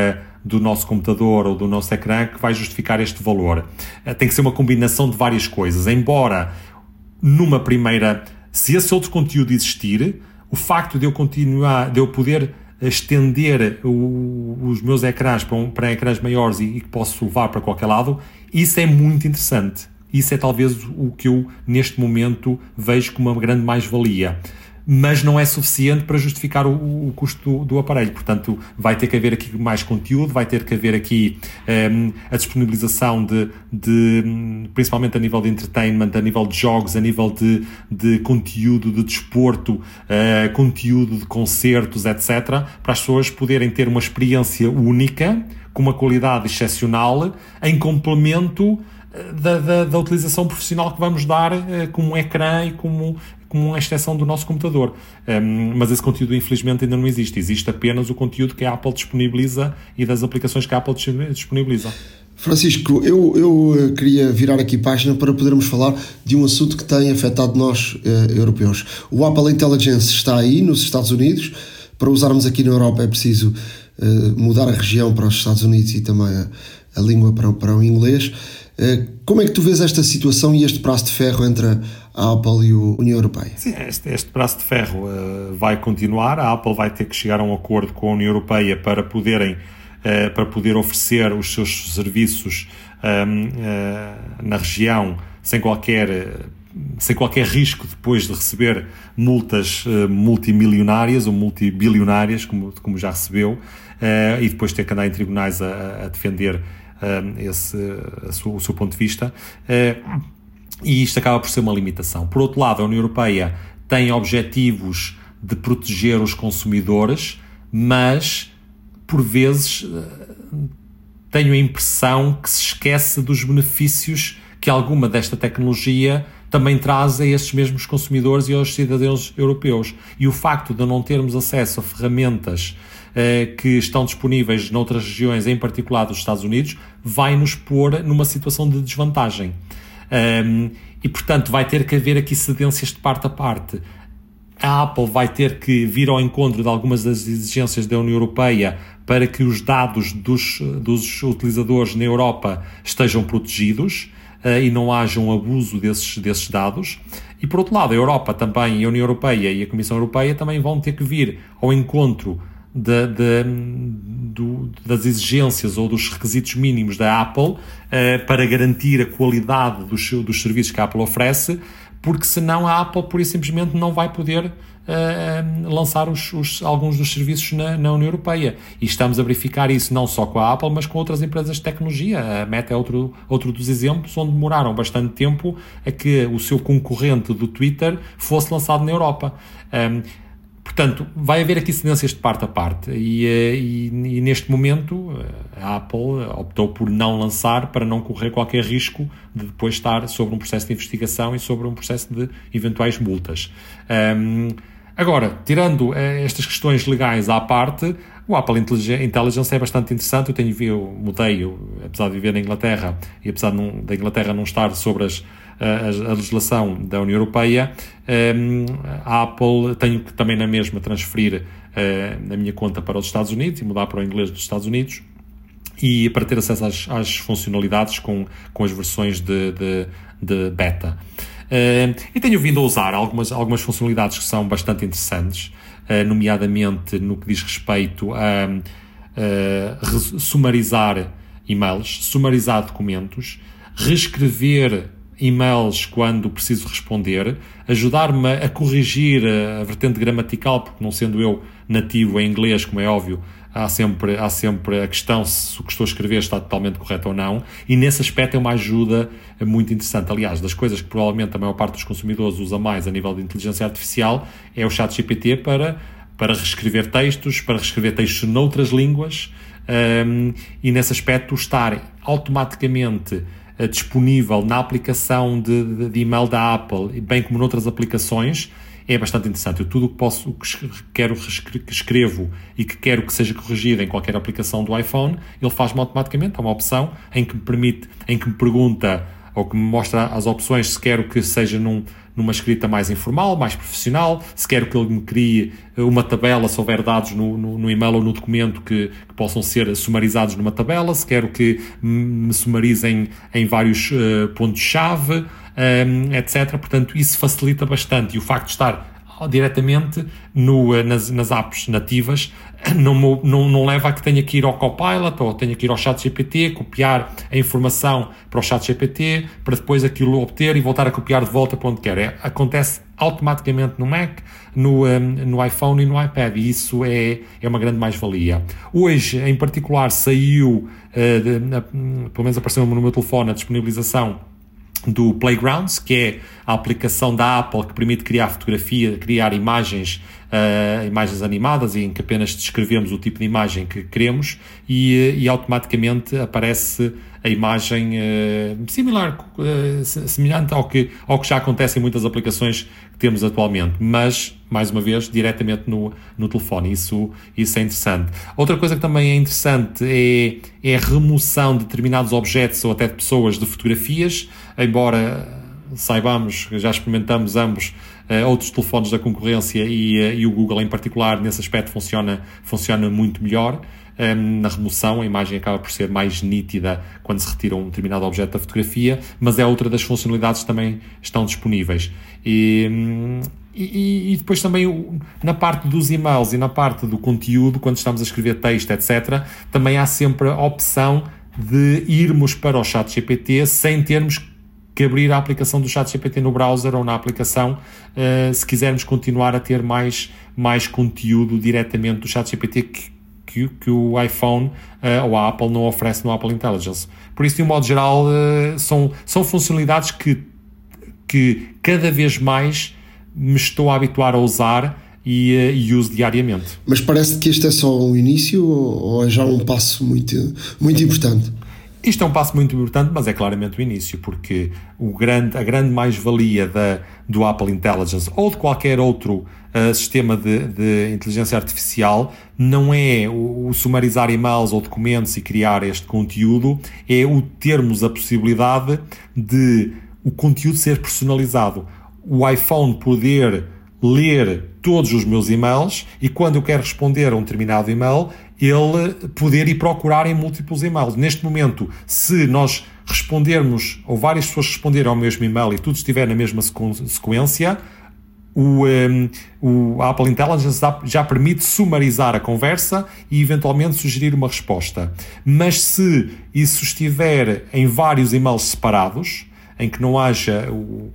do nosso computador ou do nosso ecrã que vai justificar este valor. Tem que ser uma combinação de várias coisas, embora numa primeira, se esse outro conteúdo existir, o facto de eu continuar, de eu poder estender o, os meus ecrãs para, um, para ecrãs maiores e, e que posso levar para qualquer lado, isso é muito interessante. Isso é talvez o que eu neste momento vejo como uma grande mais-valia. Mas não é suficiente para justificar o, o custo do, do aparelho. Portanto, vai ter que haver aqui mais conteúdo, vai ter que haver aqui um, a disponibilização de, de, principalmente a nível de entertainment, a nível de jogos, a nível de, de conteúdo de desporto, uh, conteúdo de concertos, etcétera, para as pessoas poderem ter uma experiência única, com uma qualidade excepcional, em complemento Da, da, da utilização profissional que vamos dar uh, como um ecrã e como, como uma extensão do nosso computador. Um, mas esse conteúdo, infelizmente, ainda não existe. Existe apenas o conteúdo que a Apple disponibiliza e das aplicações que a Apple disponibiliza. Francisco, eu, eu queria virar aqui página para podermos falar de um assunto que tem afetado nós, uh, europeus. O Apple Intelligence está aí nos Estados Unidos. Para usarmos aqui na Europa é preciso uh, mudar a região para os Estados Unidos e também a, a língua para, para o inglês. Como é que tu vês esta situação e este braço de ferro entre a Apple e a União Europeia? Sim, este, este braço de ferro uh, vai continuar. A Apple vai ter que chegar a um acordo com a União Europeia para poderem uh, para poder oferecer os seus serviços um, uh, na região sem qualquer sem qualquer risco depois de receber multas uh, multimilionárias ou multibilionárias, como, como já recebeu, uh, e depois ter que andar em tribunais a, a defender Esse, a sua, o seu ponto de vista, e isto acaba por ser uma limitação. Por outro lado, a União Europeia tem objetivos de proteger os consumidores, mas por vezes tenho a impressão que se esquece dos benefícios que alguma desta tecnologia também traz a estes mesmos consumidores e aos cidadãos europeus. E o facto de não termos acesso a ferramentas que estão disponíveis noutras regiões, em particular dos Estados Unidos, vai nos pôr numa situação de desvantagem. Um, e, portanto, vai ter que haver aqui cedências de parte a parte. A Apple vai ter que vir ao encontro de algumas das exigências da União Europeia para que os dados dos, dos utilizadores na Europa estejam protegidos uh, e não haja um abuso desses, desses dados. E, por outro lado, a Europa também, a União Europeia e a Comissão Europeia também vão ter que vir ao encontro De, de, do, das exigências ou dos requisitos mínimos da Apple uh, para garantir a qualidade dos, dos serviços que a Apple oferece, porque senão a Apple pura e simplesmente não vai poder uh, lançar os, os, alguns dos serviços na, na União Europeia. E estamos a verificar isso não só com a Apple, mas com outras empresas de tecnologia. A Meta é outro, outro dos exemplos onde demoraram bastante tempo a que o seu concorrente do Twitter fosse lançado na Europa. Um, Portanto, vai haver aqui cedências de parte a parte e, e, e neste momento a Apple optou por não lançar para não correr qualquer risco de depois estar sobre um processo de investigação e sobre um processo de eventuais multas. Um, agora, tirando estas questões legais à parte, o Apple Intelligence é bastante interessante. Eu tenho eu mudei, eu, apesar de viver na Inglaterra e apesar de não, da Inglaterra não estar sobre as A, a legislação da União Europeia, um, a Apple tenho que também na mesma transferir uh, a minha conta para os Estados Unidos e mudar para o inglês dos Estados Unidos e para ter acesso às, às funcionalidades com, com as versões de, de, de beta. Uh, e tenho vindo a usar algumas, algumas funcionalidades que são bastante interessantes, uh, nomeadamente no que diz respeito a uh, sumarizar e-mails, sumarizar documentos, reescrever e-mails quando preciso responder, ajudar-me a corrigir a vertente gramatical, porque não sendo eu nativo em inglês, como é óbvio, há sempre, há sempre a questão se o que estou a escrever está totalmente correto ou não, e nesse aspecto é uma ajuda muito interessante. Aliás, das coisas que provavelmente a maior parte dos consumidores usa mais a nível de inteligência artificial é o ChatGPT para, para reescrever textos, para reescrever textos noutras línguas, um, e nesse aspecto estar automaticamente disponível na aplicação de, de, de e-mail da Apple, bem como noutras aplicações, é bastante interessante. Eu tudo o que posso, o que quero que escrevo e que quero que seja corrigido em qualquer aplicação do iPhone, ele faz-me automaticamente. Há uma opção em que me permite, em que me pergunta, ou que me mostra as opções, se quero que seja num, numa escrita mais informal, mais profissional, se quero que ele me crie uma tabela, se houver dados no, no, no e-mail ou no documento que, que possam ser sumarizados numa tabela, se quero que me sumarizem em vários uh, pontos-chave, um, etcétera. Portanto, isso facilita bastante, e o facto de estar diretamente no, nas, nas apps nativas não, não, não leva a que tenha que ir ao Copilot ou tenha que ir ao ChatGPT, copiar a informação para o ChatGPT, para depois aquilo obter e voltar a copiar de volta para onde quer. É, acontece automaticamente no Mac, no, um, no iPhone e no iPad, e isso é, é uma grande mais-valia. Hoje, em particular, saiu, uh, de, na, pelo menos apareceu no meu telefone, a disponibilização do Playgrounds, que é a aplicação da Apple que permite criar fotografia, criar imagens, uh, imagens animadas, em que apenas descrevemos o tipo de imagem que queremos e, e automaticamente aparece a imagem uh, similar, uh, semelhante ao que, ao que já acontece em muitas aplicações que temos atualmente, mas, mais uma vez, diretamente no, no telefone. Isso, isso é interessante. Outra coisa que também é interessante é, é a remoção de determinados objetos ou até de pessoas de fotografias, embora saibamos, já experimentamos ambos uh, outros telefones da concorrência e, uh, e o Google em particular, nesse aspecto funciona, funciona muito melhor. Um, na remoção, a imagem acaba por ser mais nítida quando se retira um determinado objeto da fotografia, mas é outra das funcionalidades que também estão disponíveis. E, e, e depois também na parte dos e-mails e na parte do conteúdo, quando estamos a escrever texto, etcétera, também há sempre a opção de irmos para o ChatGPT sem termos que abrir a aplicação do ChatGPT no browser ou na aplicação, uh, se quisermos continuar a ter mais, mais conteúdo diretamente do ChatGPT que Que, que o iPhone uh, ou a Apple não oferece no Apple Intelligence. Por isso, de um modo geral, uh, são, são funcionalidades que, que cada vez mais me estou a habituar a usar e, uh, e uso diariamente. Mas parece que este é só o início ou é já um passo muito, muito importante? Isto é um passo muito importante, mas é claramente o início, porque o grande, a grande mais-valia da, do Apple Intelligence ou de qualquer outro uh, sistema de, de inteligência artificial não é o, o sumarizar e-mails ou documentos e criar este conteúdo, é o termos a possibilidade de o conteúdo ser personalizado. O iPhone poder ler todos os meus e-mails e quando eu quero responder a um determinado e-mail, ele poder ir procurar em múltiplos e-mails. Neste momento, se nós respondermos, ou várias pessoas responderem ao mesmo e-mail e tudo estiver na mesma sequ- sequência, o, um, o Apple Intelligence já permite sumarizar a conversa e eventualmente sugerir uma resposta. Mas se isso estiver em vários e-mails separados, em que não haja o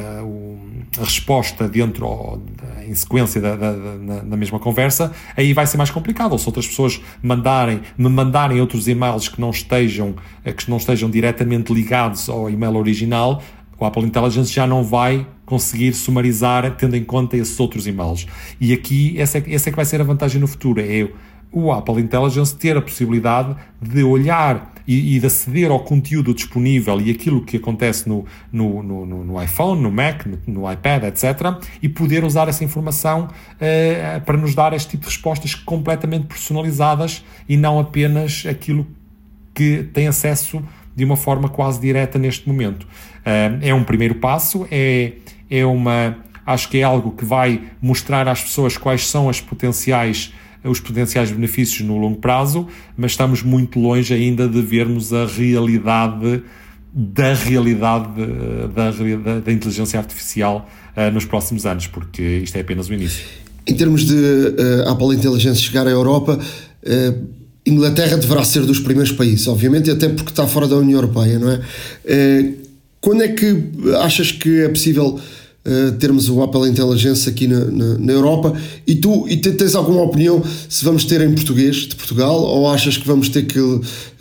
Uh, a resposta dentro ou, em sequência da, da, da, da mesma conversa, aí vai ser mais complicado. Ou se outras pessoas mandarem, me mandarem outros e-mails que não estejam, que não estejam diretamente ligados ao e-mail original, o Apple Intelligence já não vai conseguir sumarizar tendo em conta esses outros e-mails. E aqui essa é, essa é que vai ser a vantagem no futuro, é o Apple Intelligence ter a possibilidade de olhar e, e de aceder ao conteúdo disponível e aquilo que acontece no, no, no, no iPhone, no Mac, no, no iPad, etcétera, e poder usar essa informação uh, para nos dar este tipo de respostas completamente personalizadas e não apenas aquilo que tem acesso de uma forma quase direta neste momento. Uh, é um primeiro passo, é, é uma, acho que é algo que vai mostrar às pessoas quais são as potenciais os potenciais benefícios no longo prazo, mas estamos muito longe ainda de vermos a realidade da realidade da, da, da inteligência artificial uh, nos próximos anos, porque isto é apenas o início. Em termos de uh, Apple Intelligence chegar à Europa, uh, Inglaterra deverá ser dos primeiros países, obviamente, até porque está fora da União Europeia, não é? Uh, quando é que achas que é possível Uh, termos o Apple Intelligence aqui na, na, na Europa? E tu e tens alguma opinião se vamos ter em português de Portugal ou achas que vamos ter que,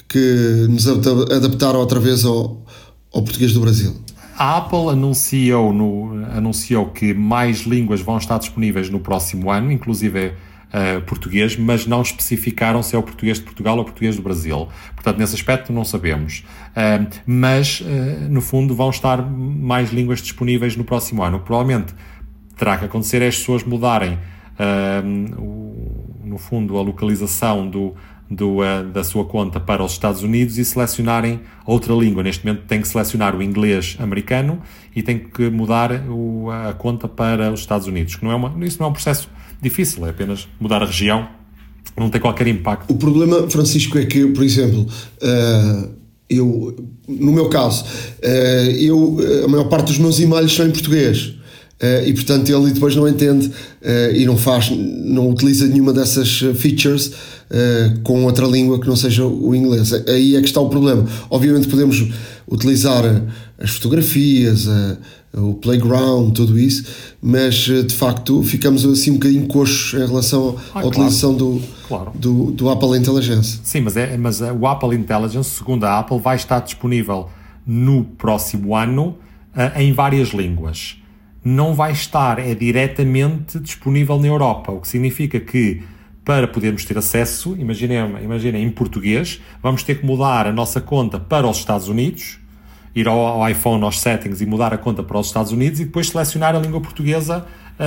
que nos adaptar outra vez ao, ao português do Brasil? A Apple anunciou, no, anunciou que mais línguas vão estar disponíveis no próximo ano, inclusive Uh, português, mas não especificaram se é o português de Portugal ou o português do Brasil. Portanto, nesse aspecto não sabemos. Uh, mas, uh, no fundo, vão estar mais línguas disponíveis no próximo ano. O que provavelmente terá que acontecer é as pessoas mudarem, uh, o, no fundo, a localização do, do, uh, da sua conta para os Estados Unidos e selecionarem outra língua. Neste momento tem que selecionar o inglês americano e tem que mudar o, a conta para os Estados Unidos. Que não é uma, isso não é um processo difícil, é apenas mudar a região, não tem qualquer impacto. O problema, Francisco, é que, por exemplo, uh, eu, no meu caso, uh, eu, a maior parte dos meus e-mails são em português. Uh, e portanto ele depois não entende uh, e não faz, não utiliza nenhuma dessas features uh, com outra língua que não seja o inglês. Aí é que está o problema. Obviamente podemos utilizar as fotografias, uh, o playground, tudo isso, mas uh, de facto ficamos assim um bocadinho coxos em relação ah, à claro. utilização do, claro. do, do Apple Intelligence. Sim, mas, é, mas o Apple Intelligence, segundo a Apple, vai estar disponível no próximo ano uh, em várias línguas. Não vai estar é diretamente disponível na Europa, o que significa que para podermos ter acesso, imaginem, imaginem em português, vamos ter que mudar a nossa conta para os Estados Unidos, ir ao, ao iPhone, aos settings e mudar a conta para os Estados Unidos e depois selecionar a língua portuguesa,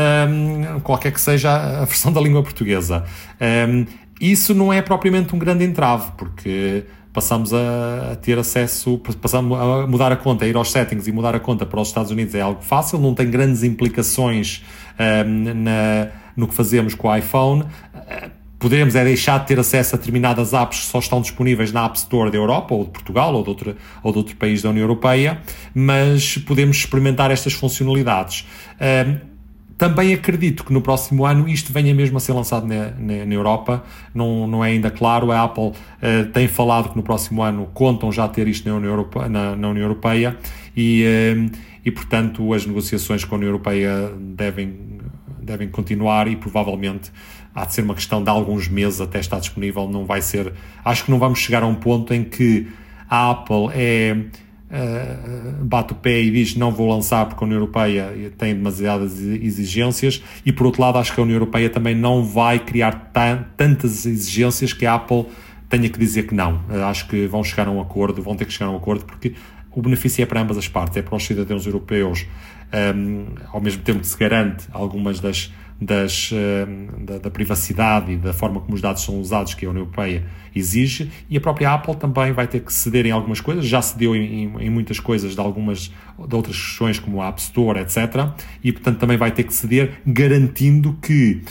um, qualquer que seja a versão da língua portuguesa. Um, isso não é propriamente um grande entrave, porque passamos a ter acesso, passamos a mudar a conta, a ir aos settings e mudar a conta para os Estados Unidos é algo fácil, não tem grandes implicações um, na, no que fazemos com o iPhone. Poderemos é deixar de ter acesso a determinadas apps que só estão disponíveis na App Store da Europa, ou de Portugal, ou de outro, ou de outro país da União Europeia, mas podemos experimentar estas funcionalidades. Um, Também acredito que no próximo ano isto venha mesmo a ser lançado na, na, na Europa, não, não é ainda claro. A Apple uh, tem falado que no próximo ano contam já ter isto na União Europeia, na, na União Europeia e, uh, e, portanto, as negociações com a União Europeia devem, devem continuar e provavelmente há de ser uma questão de alguns meses até estar disponível. Não vai ser, acho que não vamos chegar a um ponto em que a Apple é... Uh, bate o pé e diz não vou lançar porque a União Europeia tem demasiadas exigências e por outro lado acho que a União Europeia também não vai criar t- tantas exigências que a Apple tenha que dizer que não. Uh, acho que vão chegar a um acordo, vão ter que chegar a um acordo porque o benefício é para ambas as partes, é para os cidadãos europeus, um, ao mesmo tempo que se garante algumas das, das, um, da, da privacidade e da forma como os dados são usados que a União Europeia exige, e a própria Apple também vai ter que ceder em algumas coisas, já cedeu em, em, em muitas coisas de algumas de outras questões como a App Store, etcétera, e portanto também vai ter que ceder garantindo que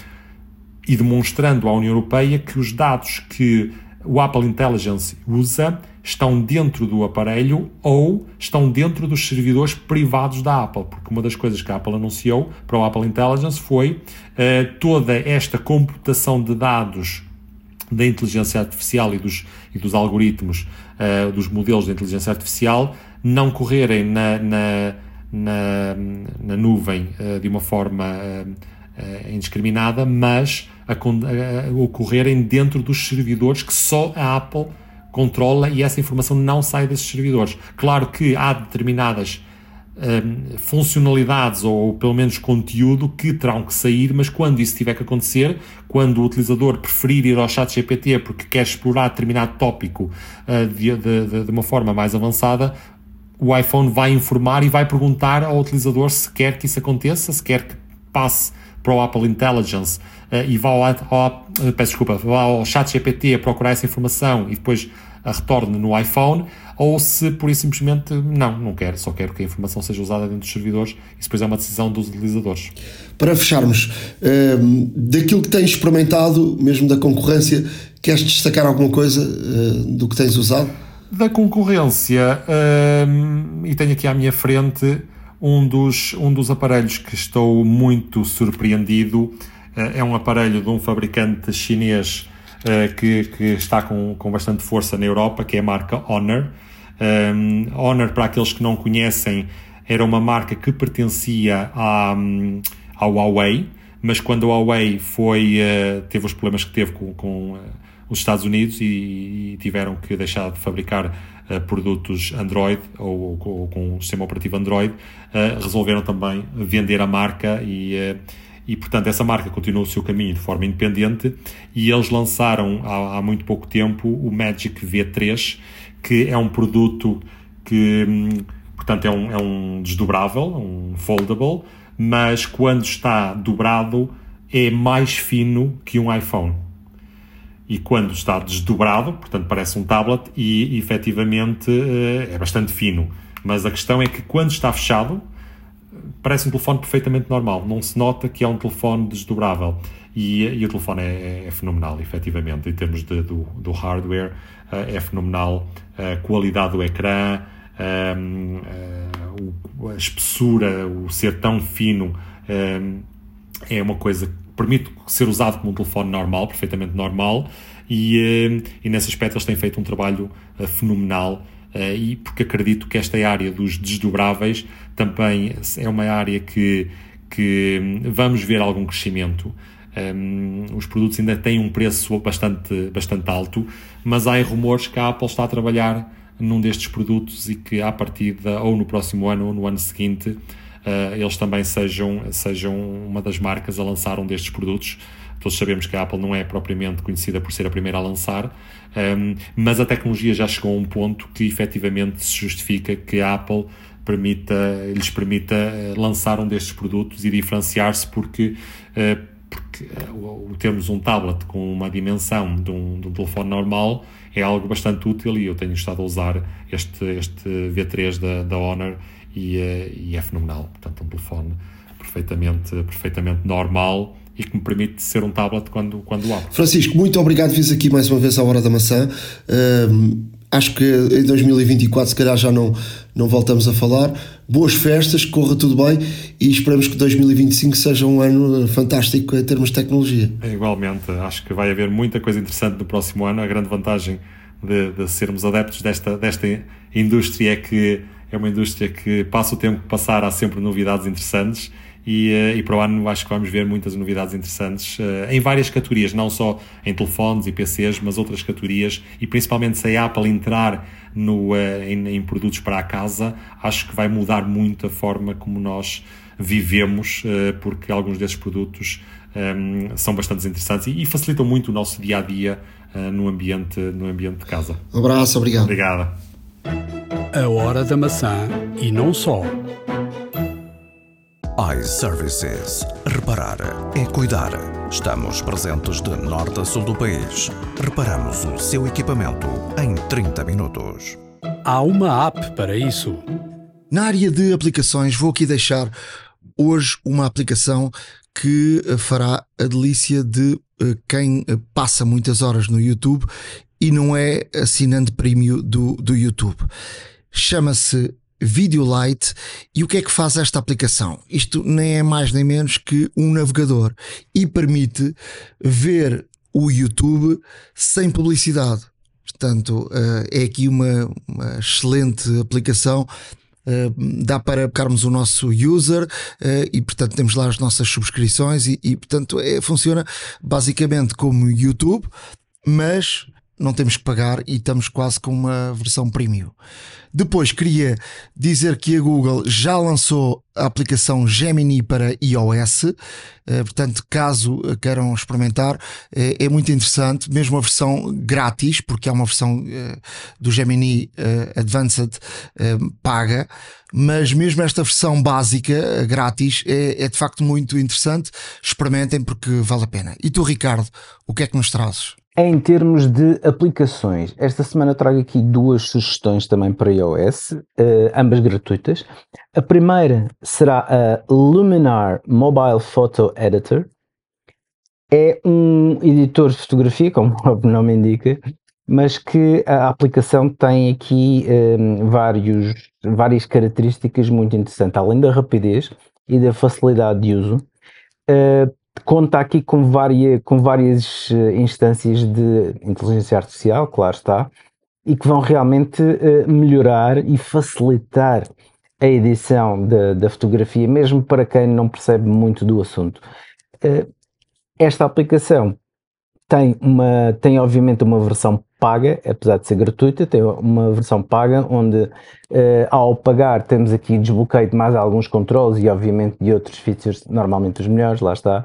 e demonstrando à União Europeia que os dados que o Apple Intelligence usa estão dentro do aparelho ou estão dentro dos servidores privados da Apple, porque uma das coisas que a Apple anunciou para o Apple Intelligence foi uh, toda esta computação de dados da inteligência artificial e dos, e dos algoritmos uh, dos modelos de inteligência artificial não correrem na, na, na, na nuvem uh, de uma forma uh, uh, indiscriminada, mas a, a, a ocorrerem dentro dos servidores que só a Apple controla, e essa informação não sai desses servidores. Claro que há determinadas um, funcionalidades ou pelo menos conteúdo que terão que sair, mas quando isso tiver que acontecer, quando o utilizador preferir ir ao chat G P T porque quer explorar determinado tópico uh, de, de, de uma forma mais avançada, o iPhone vai informar e vai perguntar ao utilizador se quer que isso aconteça, se quer que passe para o Apple Intelligence uh, e vá ao, ao, uh, peço desculpa, vá ao chat G P T a procurar essa informação e depois a retorne no iPhone, ou se por isso simplesmente não, não quero, só quero que a informação seja usada dentro dos servidores. Isso depois é uma decisão dos utilizadores. Para fecharmos, um, daquilo que tens experimentado, mesmo da concorrência, queres destacar alguma coisa uh, do que tens usado? Da concorrência, um, e tenho aqui à minha frente um dos, um dos aparelhos que estou muito surpreendido. Uh, é um aparelho de um fabricante chinês Uh, que, que está com, com bastante força na Europa, que é a marca Honor. Um, Honor, para aqueles que não conhecem, era uma marca que pertencia à, ao Huawei, mas quando a Huawei foi, uh, teve os problemas que teve com, com uh, os Estados Unidos e, e tiveram que deixar de fabricar uh, produtos Android ou, ou, ou com o sistema operativo Android, uh, resolveram também vender a marca e uh, E, portanto, essa marca continuou o seu caminho de forma independente e eles lançaram há, há muito pouco tempo o Magic V três, que é um produto que, portanto, é um, é um desdobrável, um foldable, mas quando está dobrado é mais fino que um iPhone. e quando está desdobrado, portanto parece um tablet e efetivamente é bastante fino. Mas a questão é que quando está fechado, parece um telefone perfeitamente normal, não se nota que é um telefone desdobrável. E, e o telefone é, é fenomenal, efetivamente, em termos de, do, do hardware, é fenomenal. A qualidade do ecrã, a, a espessura, o ser tão fino, é uma coisa que permite ser usado como um telefone normal, perfeitamente normal, e, e nesse aspecto eles têm feito um trabalho fenomenal, e porque acredito que esta área dos desdobráveis também é uma área que, que vamos ver algum crescimento. Um, os produtos ainda têm um preço bastante, bastante alto, mas há rumores que a Apple está a trabalhar num destes produtos e que à partida, ou no próximo ano ou no ano seguinte, uh, eles também sejam, sejam uma das marcas a lançar um destes produtos. Todos sabemos que a Apple não é propriamente conhecida por ser a primeira a lançar, um, mas a tecnologia já chegou a um ponto que efetivamente se justifica que a Apple permita, lhes permita lançar um destes produtos e diferenciar-se, porque uh, porque o termos um tablet com uma dimensão de um, de um telefone normal é algo bastante útil, e eu tenho estado a usar este, este V três da, da Honor e, e é fenomenal. Portanto, um telefone perfeitamente, perfeitamente normal e que me permite ser um tablet quando, quando abro. Francisco, muito obrigado por vir aqui mais uma vez à Hora da Maçã. Um, acho que em dois mil e vinte e quatro se calhar já não, não voltamos a falar. Boas festas, que corra tudo bem e esperamos que dois mil e vinte e cinco seja um ano fantástico em termos de tecnologia. Igualmente, acho que vai haver muita coisa interessante no próximo ano. A grande vantagem de, de sermos adeptos desta, desta indústria é que é uma indústria que passa o tempo que passar, há sempre novidades interessantes. E, e para o ano acho que vamos ver muitas novidades interessantes uh, em várias categorias, não só em telefones e P Cs, mas outras categorias, e principalmente se a Apple entrar no, uh, em, em produtos para a casa, acho que vai mudar muito a forma como nós vivemos, uh, porque alguns desses produtos um, são bastante interessantes e, e facilitam muito o nosso dia-a-dia uh, no, ambiente, no ambiente de casa. Um abraço, obrigado. Obrigado. A Hora da Maçã e não só. iServices. Reparar é cuidar. Estamos presentes de norte a sul do país. Reparamos o seu equipamento em trinta minutos. Há uma app para isso. Na área de aplicações, vou aqui deixar hoje uma aplicação que fará a delícia de quem passa muitas horas no YouTube e não é assinante premium do, do YouTube. Chama-se Videolite. E o que é que faz esta aplicação? Isto nem é mais nem menos que um navegador e permite ver o YouTube sem publicidade. Portanto, é aqui uma, uma excelente aplicação. Dá para colocarmos o nosso user e portanto temos lá as nossas subscrições e, e portanto é, funciona basicamente como YouTube, mas não temos que pagar e estamos quase com uma versão premium. Depois queria dizer que a Google já lançou a aplicação Gemini para iOS, portanto caso queiram experimentar é muito interessante, mesmo a versão grátis, porque há uma versão do Gemini Advanced paga, mas mesmo esta versão básica grátis é, é de facto muito interessante. Experimentem porque vale a pena. E tu, Ricardo, o que é que nos trazes? Em termos de aplicações, esta semana eu trago aqui duas sugestões também para iOS, uh, ambas gratuitas. A primeira será a Luminar Mobile Photo Editor. É um editor de fotografia, como o próprio nome indica, mas que a aplicação tem aqui um, vários, várias características muito interessantes. Além da rapidez e da facilidade de uso, uh, conta aqui com várias, com várias instâncias de inteligência artificial, claro está, e que vão realmente uh, melhorar e facilitar a edição da, da fotografia, mesmo para quem não percebe muito do assunto. Uh, esta aplicação tem, uma, tem obviamente uma versão paga, apesar de ser gratuita, tem uma versão paga onde uh, ao pagar temos aqui desbloqueio de mais alguns controles e obviamente de outros features, normalmente os melhores, lá está.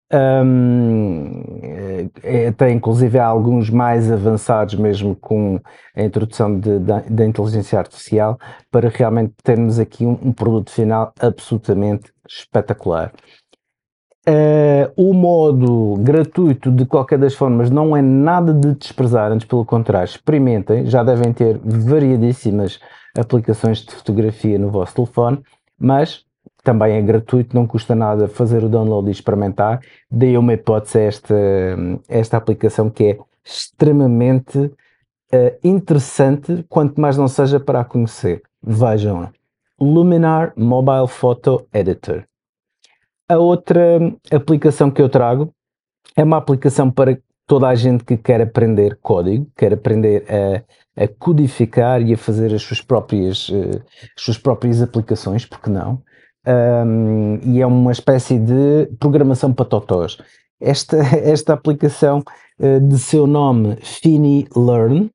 Um, é, tem inclusive alguns mais avançados mesmo com a introdução da inteligência artificial para realmente termos aqui um, um produto final absolutamente espetacular. Uh, o modo gratuito, de qualquer das formas, não é nada de desprezar, antes pelo contrário, experimentem, já devem ter variadíssimas aplicações de fotografia no vosso telefone, mas também é gratuito, não custa nada fazer o download e experimentar. Dei uma hipótese a esta, esta aplicação que é extremamente uh, interessante, quanto mais não seja para a conhecer. Vejam, Luminar Mobile Photo Editor. A outra aplicação que eu trago é uma aplicação para toda a gente que quer aprender código, quer aprender a, a codificar e a fazer as suas próprias, uh, as suas próprias aplicações, porque não? Um, e é uma espécie de programação para totós. Esta, esta aplicação, uh, de seu nome FiniLearn,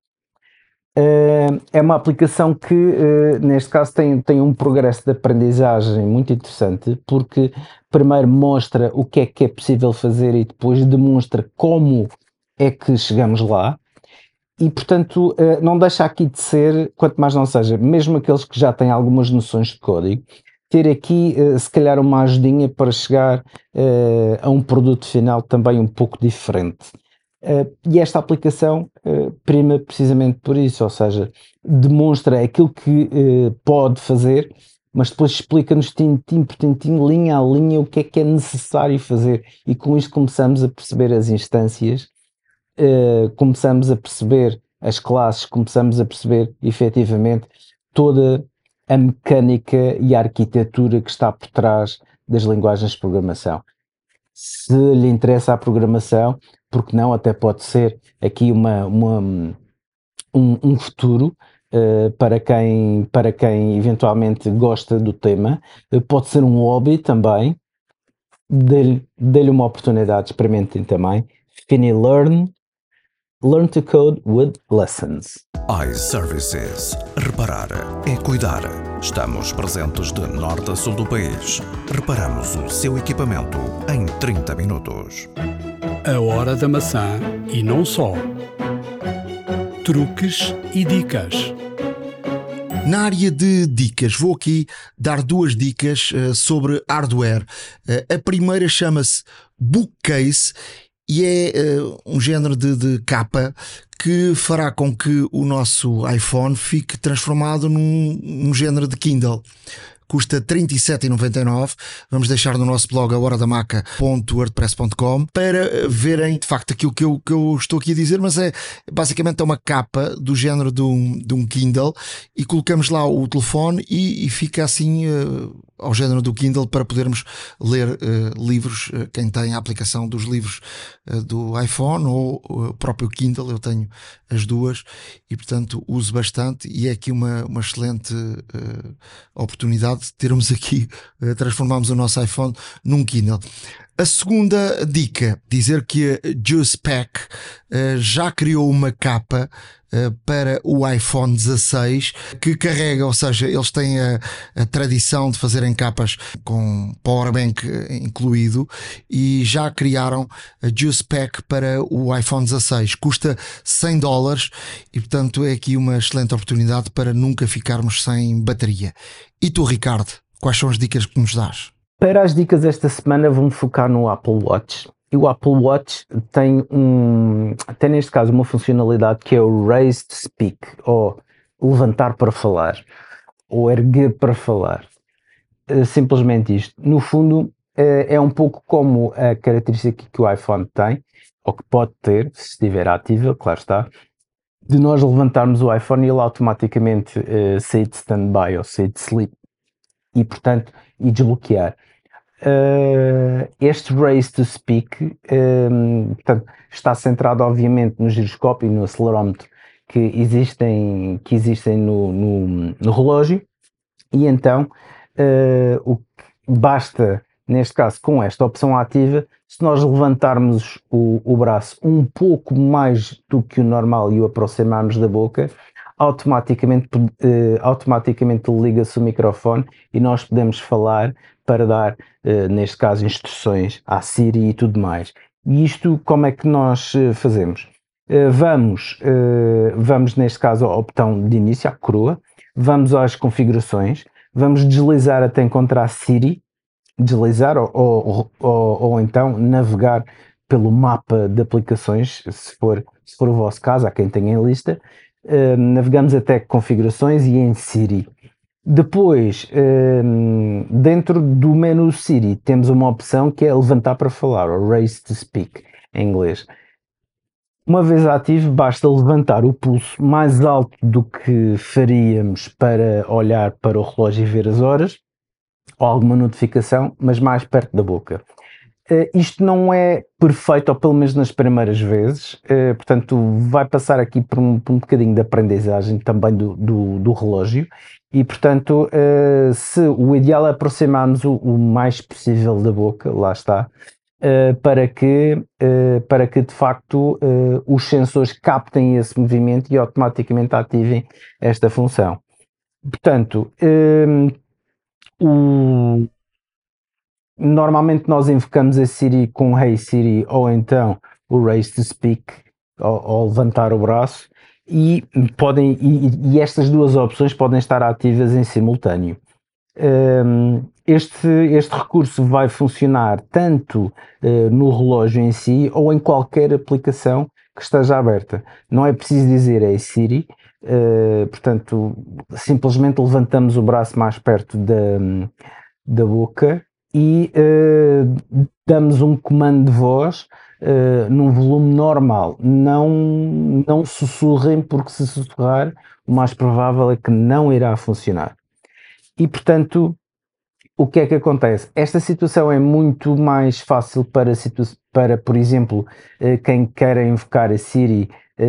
Uh, é uma aplicação que, uh, neste caso, tem, tem um progresso de aprendizagem muito interessante, porque primeiro mostra o que é que é possível fazer e depois demonstra como é que chegamos lá. E, portanto, uh, não deixa aqui de ser, quanto mais não seja, mesmo aqueles que já têm algumas noções de código, ter aqui, uh, se calhar, uma ajudinha para chegar uh, a um produto final também um pouco diferente. Uh, e esta aplicação uh, prima precisamente por isso, ou seja, demonstra aquilo que uh, pode fazer, mas depois explica-nos tintim por tintim, linha a linha, o que é que é necessário fazer, e com isto começamos a perceber as instâncias, uh, começamos a perceber as classes, começamos a perceber efetivamente toda a mecânica e a arquitetura que está por trás das linguagens de programação. Se lhe interessa a programação, porque não, até pode ser aqui uma, uma, um, um futuro uh, para, quem, para quem eventualmente gosta do tema, uh, pode ser um hobby também, dê-lhe, dê-lhe uma oportunidade, experimentem também. FiniLearn, Learn to Code with Lessons. iServices. Reparar é cuidar. Estamos presentes de norte a sul do país. Reparamos o seu equipamento em trinta minutos. A hora da maçã e não só. Truques e dicas. Na área de dicas, vou aqui dar duas dicas uh, sobre hardware. Uh, a primeira chama-se Bookcase e é uh, um género de, de capa que fará com que o nosso iPhone fique transformado num, num género de Kindle. Custa trinta e sete reais e noventa e nove centavos. Vamos deixar no nosso blog a hora da maca ponto wordpress ponto com para verem de facto aquilo que eu, que eu estou aqui a dizer, mas é basicamente é uma capa do género de um, de um Kindle, e colocamos lá o telefone e, e fica assim uh, ao género do Kindle para podermos ler uh, livros, uh, quem tem a aplicação dos livros uh, do iPhone ou o próprio Kindle. Eu tenho as duas e portanto uso bastante, e é aqui uma, uma excelente uh, oportunidade de termos aqui, uh, transformarmos o nosso iPhone num Kindle. A segunda dica, dizer que a JuicePack uh, já criou uma capa uh, para o iPhone dezasseis que carrega, ou seja, eles têm a, a tradição de fazerem capas com powerbank incluído, e já criaram a JuicePack para o iPhone dezasseis. Custa cem dólares e portanto é aqui uma excelente oportunidade para nunca ficarmos sem bateria. E tu, Ricardo, quais são as dicas que nos dás? Para as dicas esta semana vou-me focar no Apple Watch. E o Apple Watch tem, um, tem neste caso uma funcionalidade que é o Raise to Speak, ou levantar para falar, ou erguer para falar. Simplesmente isto. No fundo é um pouco como a característica que o iPhone tem, ou que pode ter, se estiver ativa, claro está, de nós levantarmos o iPhone e ele automaticamente uh, sair de stand-by ou sair de sleep, e portanto, e desbloquear. Uh, este Raise to Speak um, portanto, está centrado obviamente no giroscópio e no acelerómetro que existem, que existem no, no, no relógio, e então uh, o que basta neste caso com esta opção ativa, se nós levantarmos o, o braço um pouco mais do que o normal e o aproximarmos da boca, automaticamente, uh, automaticamente liga-se o microfone e nós podemos falar para dar, uh, neste caso, instruções à Siri e tudo mais. E isto como é que nós uh, fazemos? Uh, vamos, uh, vamos, neste caso, ao botão de início, à coroa, vamos às configurações, vamos deslizar até encontrar Siri, deslizar ou, ou, ou, ou então navegar pelo mapa de aplicações, se for, se for o vosso caso, há quem tenha em lista, uh, navegamos até configurações e em Siri. Depois, uh, dentro do menu Siri, temos uma opção que é levantar para falar, ou raise to speak, em inglês. Uma vez ativo, basta levantar o pulso mais alto do que faríamos para olhar para o relógio e ver as horas, ou alguma notificação, mas mais perto da boca. Uh, isto não é perfeito, ou pelo menos nas primeiras vezes, uh, portanto vai passar aqui por um, por um bocadinho de aprendizagem também do, do, do relógio, e portanto uh, se o ideal é aproximarmos o, o mais possível da boca, lá está, uh, para, que, uh, para que de facto uh, os sensores captem esse movimento e automaticamente ativem esta função. Portanto, uh, o normalmente nós invocamos a Siri com Hey Siri ou então o Raise to Speak ou, ou levantar o braço e, podem, e, e estas duas opções podem estar ativas em simultâneo. Um, este, este recurso vai funcionar tanto uh, no relógio em si ou em qualquer aplicação que esteja aberta. Não é preciso dizer Hey Siri, uh, portanto simplesmente levantamos o braço mais perto da, da boca e uh, damos um comando de voz uh, num volume normal. Não, não sussurrem, porque se sussurrar, o mais provável é que não irá funcionar. E, portanto, o que é que acontece? Esta situação é muito mais fácil para, para por exemplo, uh, quem quer invocar a Siri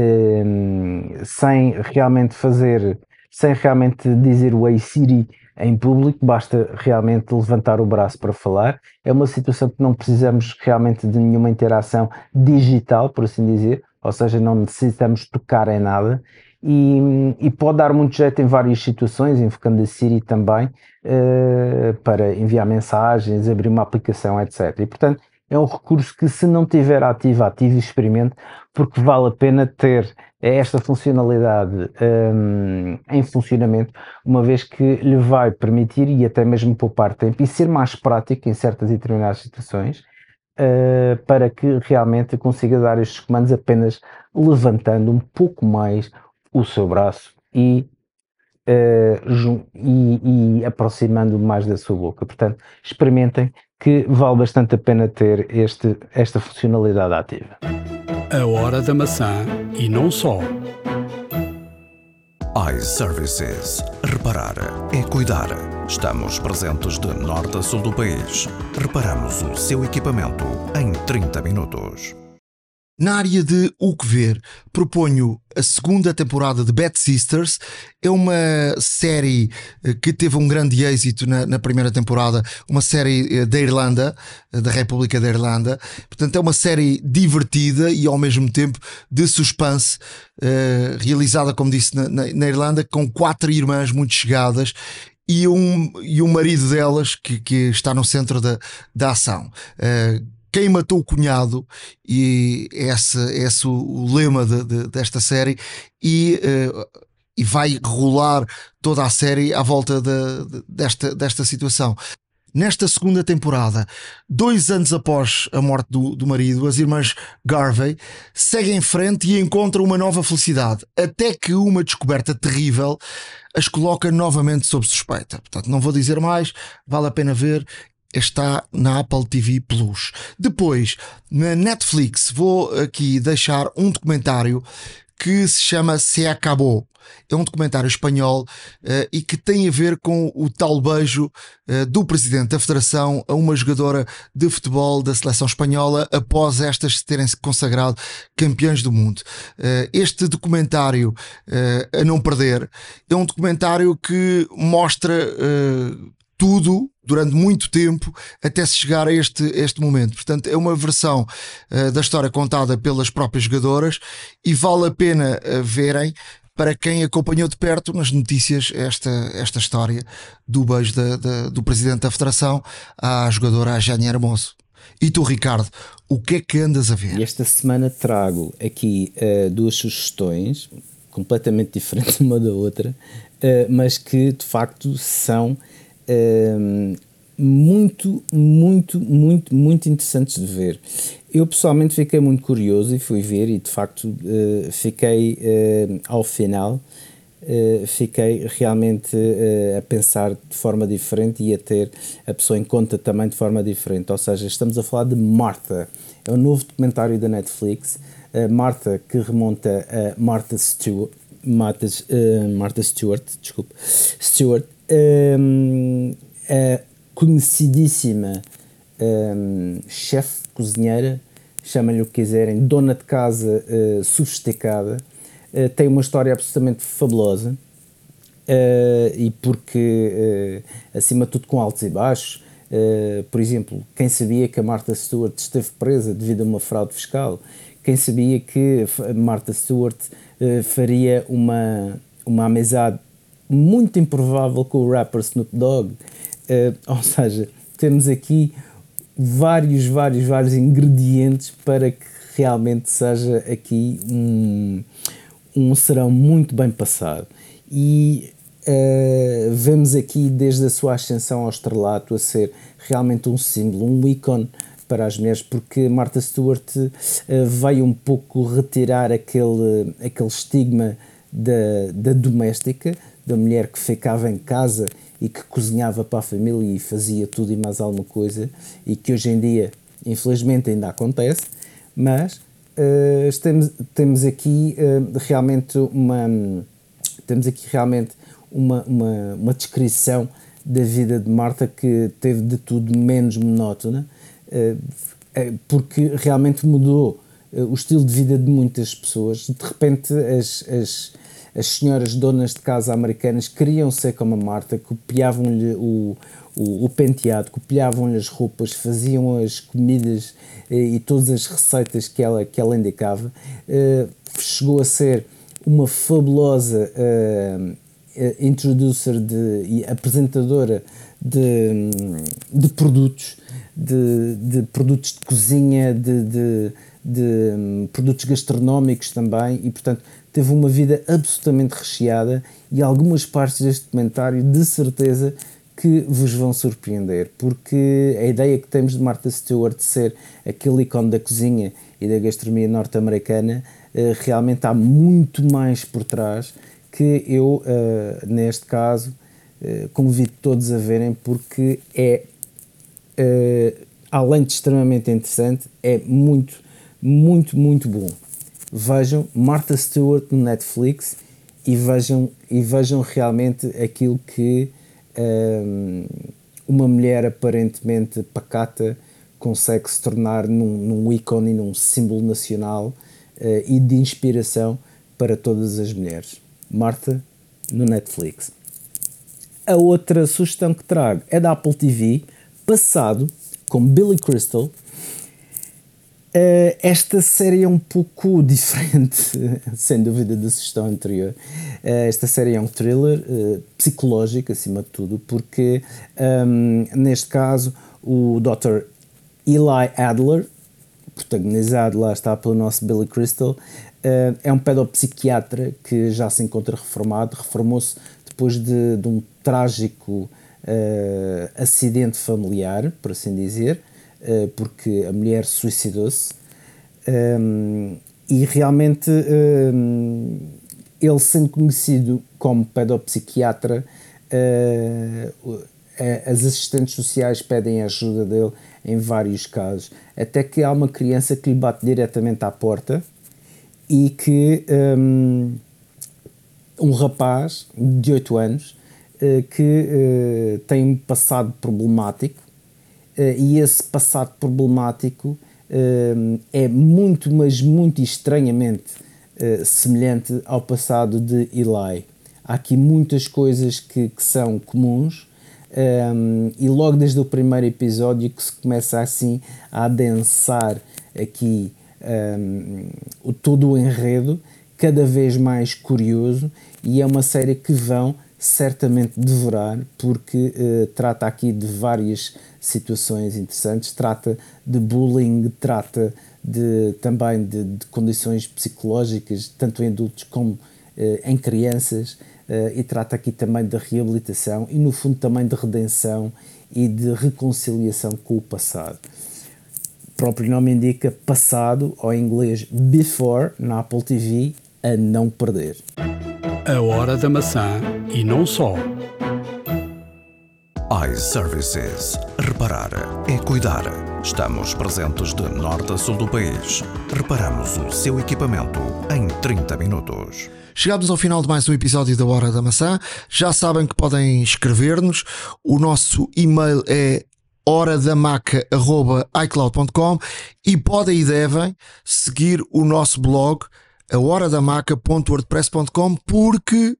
uh, sem realmente fazer, sem realmente dizer o Hey Siri em público, basta realmente levantar o braço para falar. É uma situação que não precisamos realmente de nenhuma interação digital, por assim dizer, ou seja, não necessitamos tocar em nada, e, e pode dar muito jeito em várias situações, invocando a Siri também, uh, para enviar mensagens, abrir uma aplicação, etcétera. E, portanto, é um recurso que, se não tiver ativo, ativo e experimente, porque vale a pena ter esta funcionalidade um, em funcionamento, uma vez que lhe vai permitir e até mesmo poupar tempo e ser mais prático em certas e determinadas situações, uh, para que realmente consiga dar estes comandos apenas levantando um pouco mais o seu braço e, uh, e, e aproximando mais da sua boca. Portanto, experimentem, que vale bastante a pena ter este, esta funcionalidade ativa. A hora da maçã e não só. iServices. Reparar é cuidar. Estamos presentes de norte a sul do país. Reparamos o seu equipamento em trinta minutos. Na área de O Que Ver, proponho a segunda temporada de Bad Sisters. É uma série que teve um grande êxito na, na primeira temporada, uma série da Irlanda, da República da Irlanda. Portanto, é uma série divertida e ao mesmo tempo de suspense, uh, realizada, como disse, na, na, na Irlanda, com quatro irmãs muito chegadas e um, e um marido delas que, que está no centro da, da ação. Uh, Quem matou o cunhado, e esse, esse o lema de, de, desta série, e, uh, e vai rolar toda a série à volta de, de, desta, desta situação. Nesta segunda temporada, dois anos após a morte do, do marido, as irmãs Garvey seguem em frente e encontram uma nova felicidade, até que uma descoberta terrível as coloca novamente sob suspeita. Portanto, não vou dizer mais, vale a pena ver. Está na Apple T V Plus. Depois, na Netflix, vou aqui deixar um documentário que se chama Se Acabou. É um documentário espanhol uh, e que tem a ver com o tal beijo uh, do presidente da Federação a uma jogadora de futebol da seleção espanhola após estas terem se consagrado campeões do mundo. Uh, este documentário, uh, a não perder, é um documentário que mostra uh, tudo durante muito tempo até se chegar a este, este momento. Portanto, é uma versão uh, da história contada pelas próprias jogadoras e vale a pena uh, verem, para quem acompanhou de perto nas notícias esta, esta história do beijo da, da, do presidente da Federação à jogadora Jane Hermoso. E tu, Ricardo, o que é que andas a ver? E esta semana trago aqui uh, duas sugestões completamente diferentes uma da outra, uh, mas que de facto são Uh, muito, muito, muito, muito interessantes de ver. Eu pessoalmente fiquei muito curioso e fui ver e de facto uh, fiquei uh, ao final, uh, fiquei realmente uh, a pensar de forma diferente e a ter a pessoa em conta também de forma diferente. Ou seja, estamos a falar de Martha, é um novo documentário da Netflix, uh, Martha, que remonta a Martha Stewart, Martha, uh, Martha Stewart, desculpe, Stewart, um, a conhecidíssima um, chefe, cozinheira, chamem-lhe o que quiserem, dona de casa uh, sofisticada, uh, tem uma história absolutamente fabulosa, uh, e porque, uh, acima de tudo, com altos e baixos. Uh, por exemplo, quem sabia que a Martha Stewart esteve presa devido a uma fraude fiscal? Quem sabia que a Martha Stewart uh, faria uma, uma amizade muito improvável com o rapper Snoop Dogg? Uh, ou seja, temos aqui vários, vários, vários ingredientes para que realmente seja aqui um, um serão muito bem passado. E uh, vemos aqui desde a sua ascensão ao estrelato a ser realmente um símbolo, um ícone para as mulheres, porque Martha Stewart uh, veio um pouco retirar aquele, aquele estigma da, da doméstica, da mulher que ficava em casa e que cozinhava para a família e fazia tudo e mais alguma coisa, e que hoje em dia, infelizmente, ainda acontece, mas uh, temos, temos aqui uh, realmente uma temos aqui realmente uma, uma, uma descrição da vida de Martha que teve de tudo menos monótona, uh, porque realmente mudou uh, o estilo de vida de muitas pessoas. De repente as, as As senhoras donas de casa americanas queriam ser como a Martha, copiavam-lhe o, o, o penteado, copiavam-lhe as roupas, faziam as comidas e, e todas as receitas que ela, que ela indicava. Uh, chegou a ser uma fabulosa uh, introducer de, e apresentadora de, de produtos, de, de produtos de cozinha, de, de, de um, produtos gastronómicos também, e portanto teve uma vida absolutamente recheada, e algumas partes deste documentário de certeza que vos vão surpreender, porque a ideia que temos de Martha Stewart de ser aquele ícone da cozinha e da gastronomia norte-americana, realmente há muito mais por trás, que eu, neste caso, convido todos a verem, porque é, além de extremamente interessante, é muito, muito, muito bom. Vejam Martha Stewart no Netflix e vejam, e vejam realmente aquilo que um, uma mulher aparentemente pacata consegue se tornar num, num ícone e num símbolo nacional uh, e de inspiração para todas as mulheres. Martha no Netflix. A outra sugestão que trago é da Apple T V, Passado, com Billy Crystal. Uh, esta série é um pouco diferente, sem dúvida, da sugestão anterior. Uh, esta série é um thriller uh, psicológico, acima de tudo, porque, um, neste caso, o doutor Eli Adler, protagonizado, lá está, pelo nosso Billy Crystal, uh, é um pedopsiquiatra que já se encontra reformado, reformou-se depois de, de um trágico uh, acidente familiar, por assim dizer, porque a mulher suicidou-se, um, e realmente um, ele, sendo conhecido como pedopsiquiatra, uh, as assistentes sociais pedem a ajuda dele em vários casos, até que há uma criança que lhe bate diretamente à porta e que um, um rapaz de oito anos uh, que uh, tem um passado problemático. Uh, e esse passado problemático uh, é muito, mas muito estranhamente uh, semelhante ao passado de Eli. Há aqui muitas coisas que, que são comuns, um, e logo desde o primeiro episódio que se começa assim a adensar aqui um, o, todo o enredo, cada vez mais curioso, e é uma série que vão certamente devorar, porque uh, trata aqui de várias situações interessantes, trata de bullying, trata de, também de, de condições psicológicas, tanto em adultos como uh, em crianças, uh, e trata aqui também da reabilitação e, no fundo, também de redenção e de reconciliação com o passado. O próprio nome indica passado, ou em inglês before, na Apple T V, a não perder. A Hora da Maçã e não só. iServices. Reparar é cuidar. Estamos presentes de norte a sul do país. Reparamos o seu equipamento em trinta minutos. Chegámos ao final de mais um episódio da Hora da Maçã. Já sabem que podem escrever-nos. O nosso e-mail é horadamaca arroba i cloud ponto com e podem e devem seguir o nosso blog, a horadamaca ponto wordpress ponto com, porque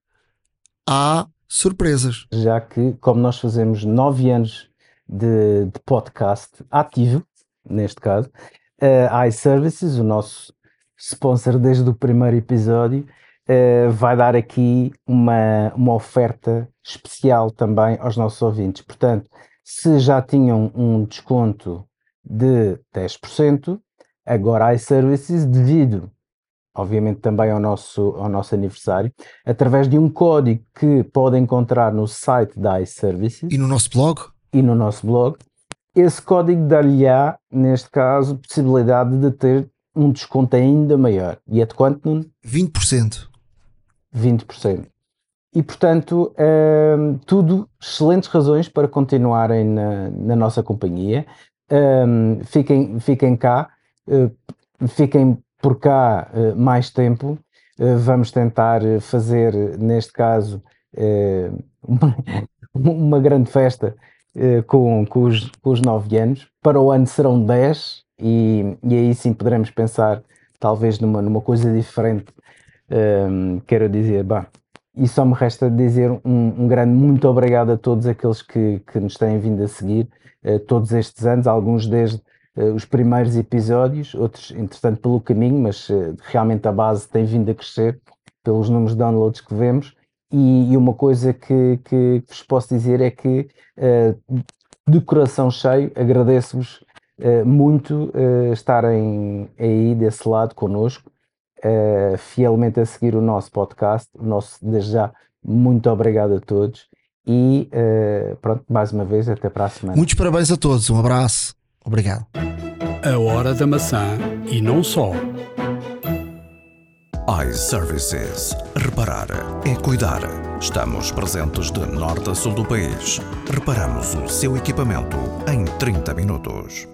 há surpresas. Já que, como nós fazemos nove anos de, de podcast ativo, neste caso, a iServices, o nosso sponsor desde o primeiro episódio, Uh, vai dar aqui uma, uma oferta especial também aos nossos ouvintes. Portanto, se já tinham um desconto de dez por cento, agora a iServices, devido, obviamente, também ao nosso, ao nosso aniversário, através de um código que podem encontrar no site da iServices e no nosso blog, e no nosso blog, esse código dá-lhe-á, neste caso, possibilidade de ter um desconto ainda maior. E é de quanto, Nuno? vinte por cento. vinte por cento. E, portanto, um, tudo excelentes razões para continuarem na, na nossa companhia. Um, fiquem, fiquem cá, uh, fiquem por cá uh, mais tempo. Uh, vamos tentar fazer, neste caso, uh, uma, uma grande festa uh, com, com, os, com os nove anos. Para o ano serão dez e, e aí sim poderemos pensar talvez numa, numa coisa diferente. Um, quero dizer, bah, e só me resta dizer um, um grande muito obrigado a todos aqueles que, que nos têm vindo a seguir uh, todos estes anos, alguns desde uh, os primeiros episódios, outros entretanto pelo caminho, mas uh, realmente a base tem vindo a crescer pelos números de downloads que vemos. E, e uma coisa que, que, que vos posso dizer é que uh, de coração cheio agradeço-vos uh, muito uh, estarem aí desse lado connosco. Uh, fielmente a seguir o nosso podcast, o nosso, desde já, muito obrigado a todos e uh, pronto, mais uma vez, até para a semana. Muitos parabéns a todos, um abraço, obrigado. A Hora da Maçã e não só. iServices. Reparar é cuidar. Estamos presentes de norte a sul do país. Reparamos o seu equipamento em trinta minutos.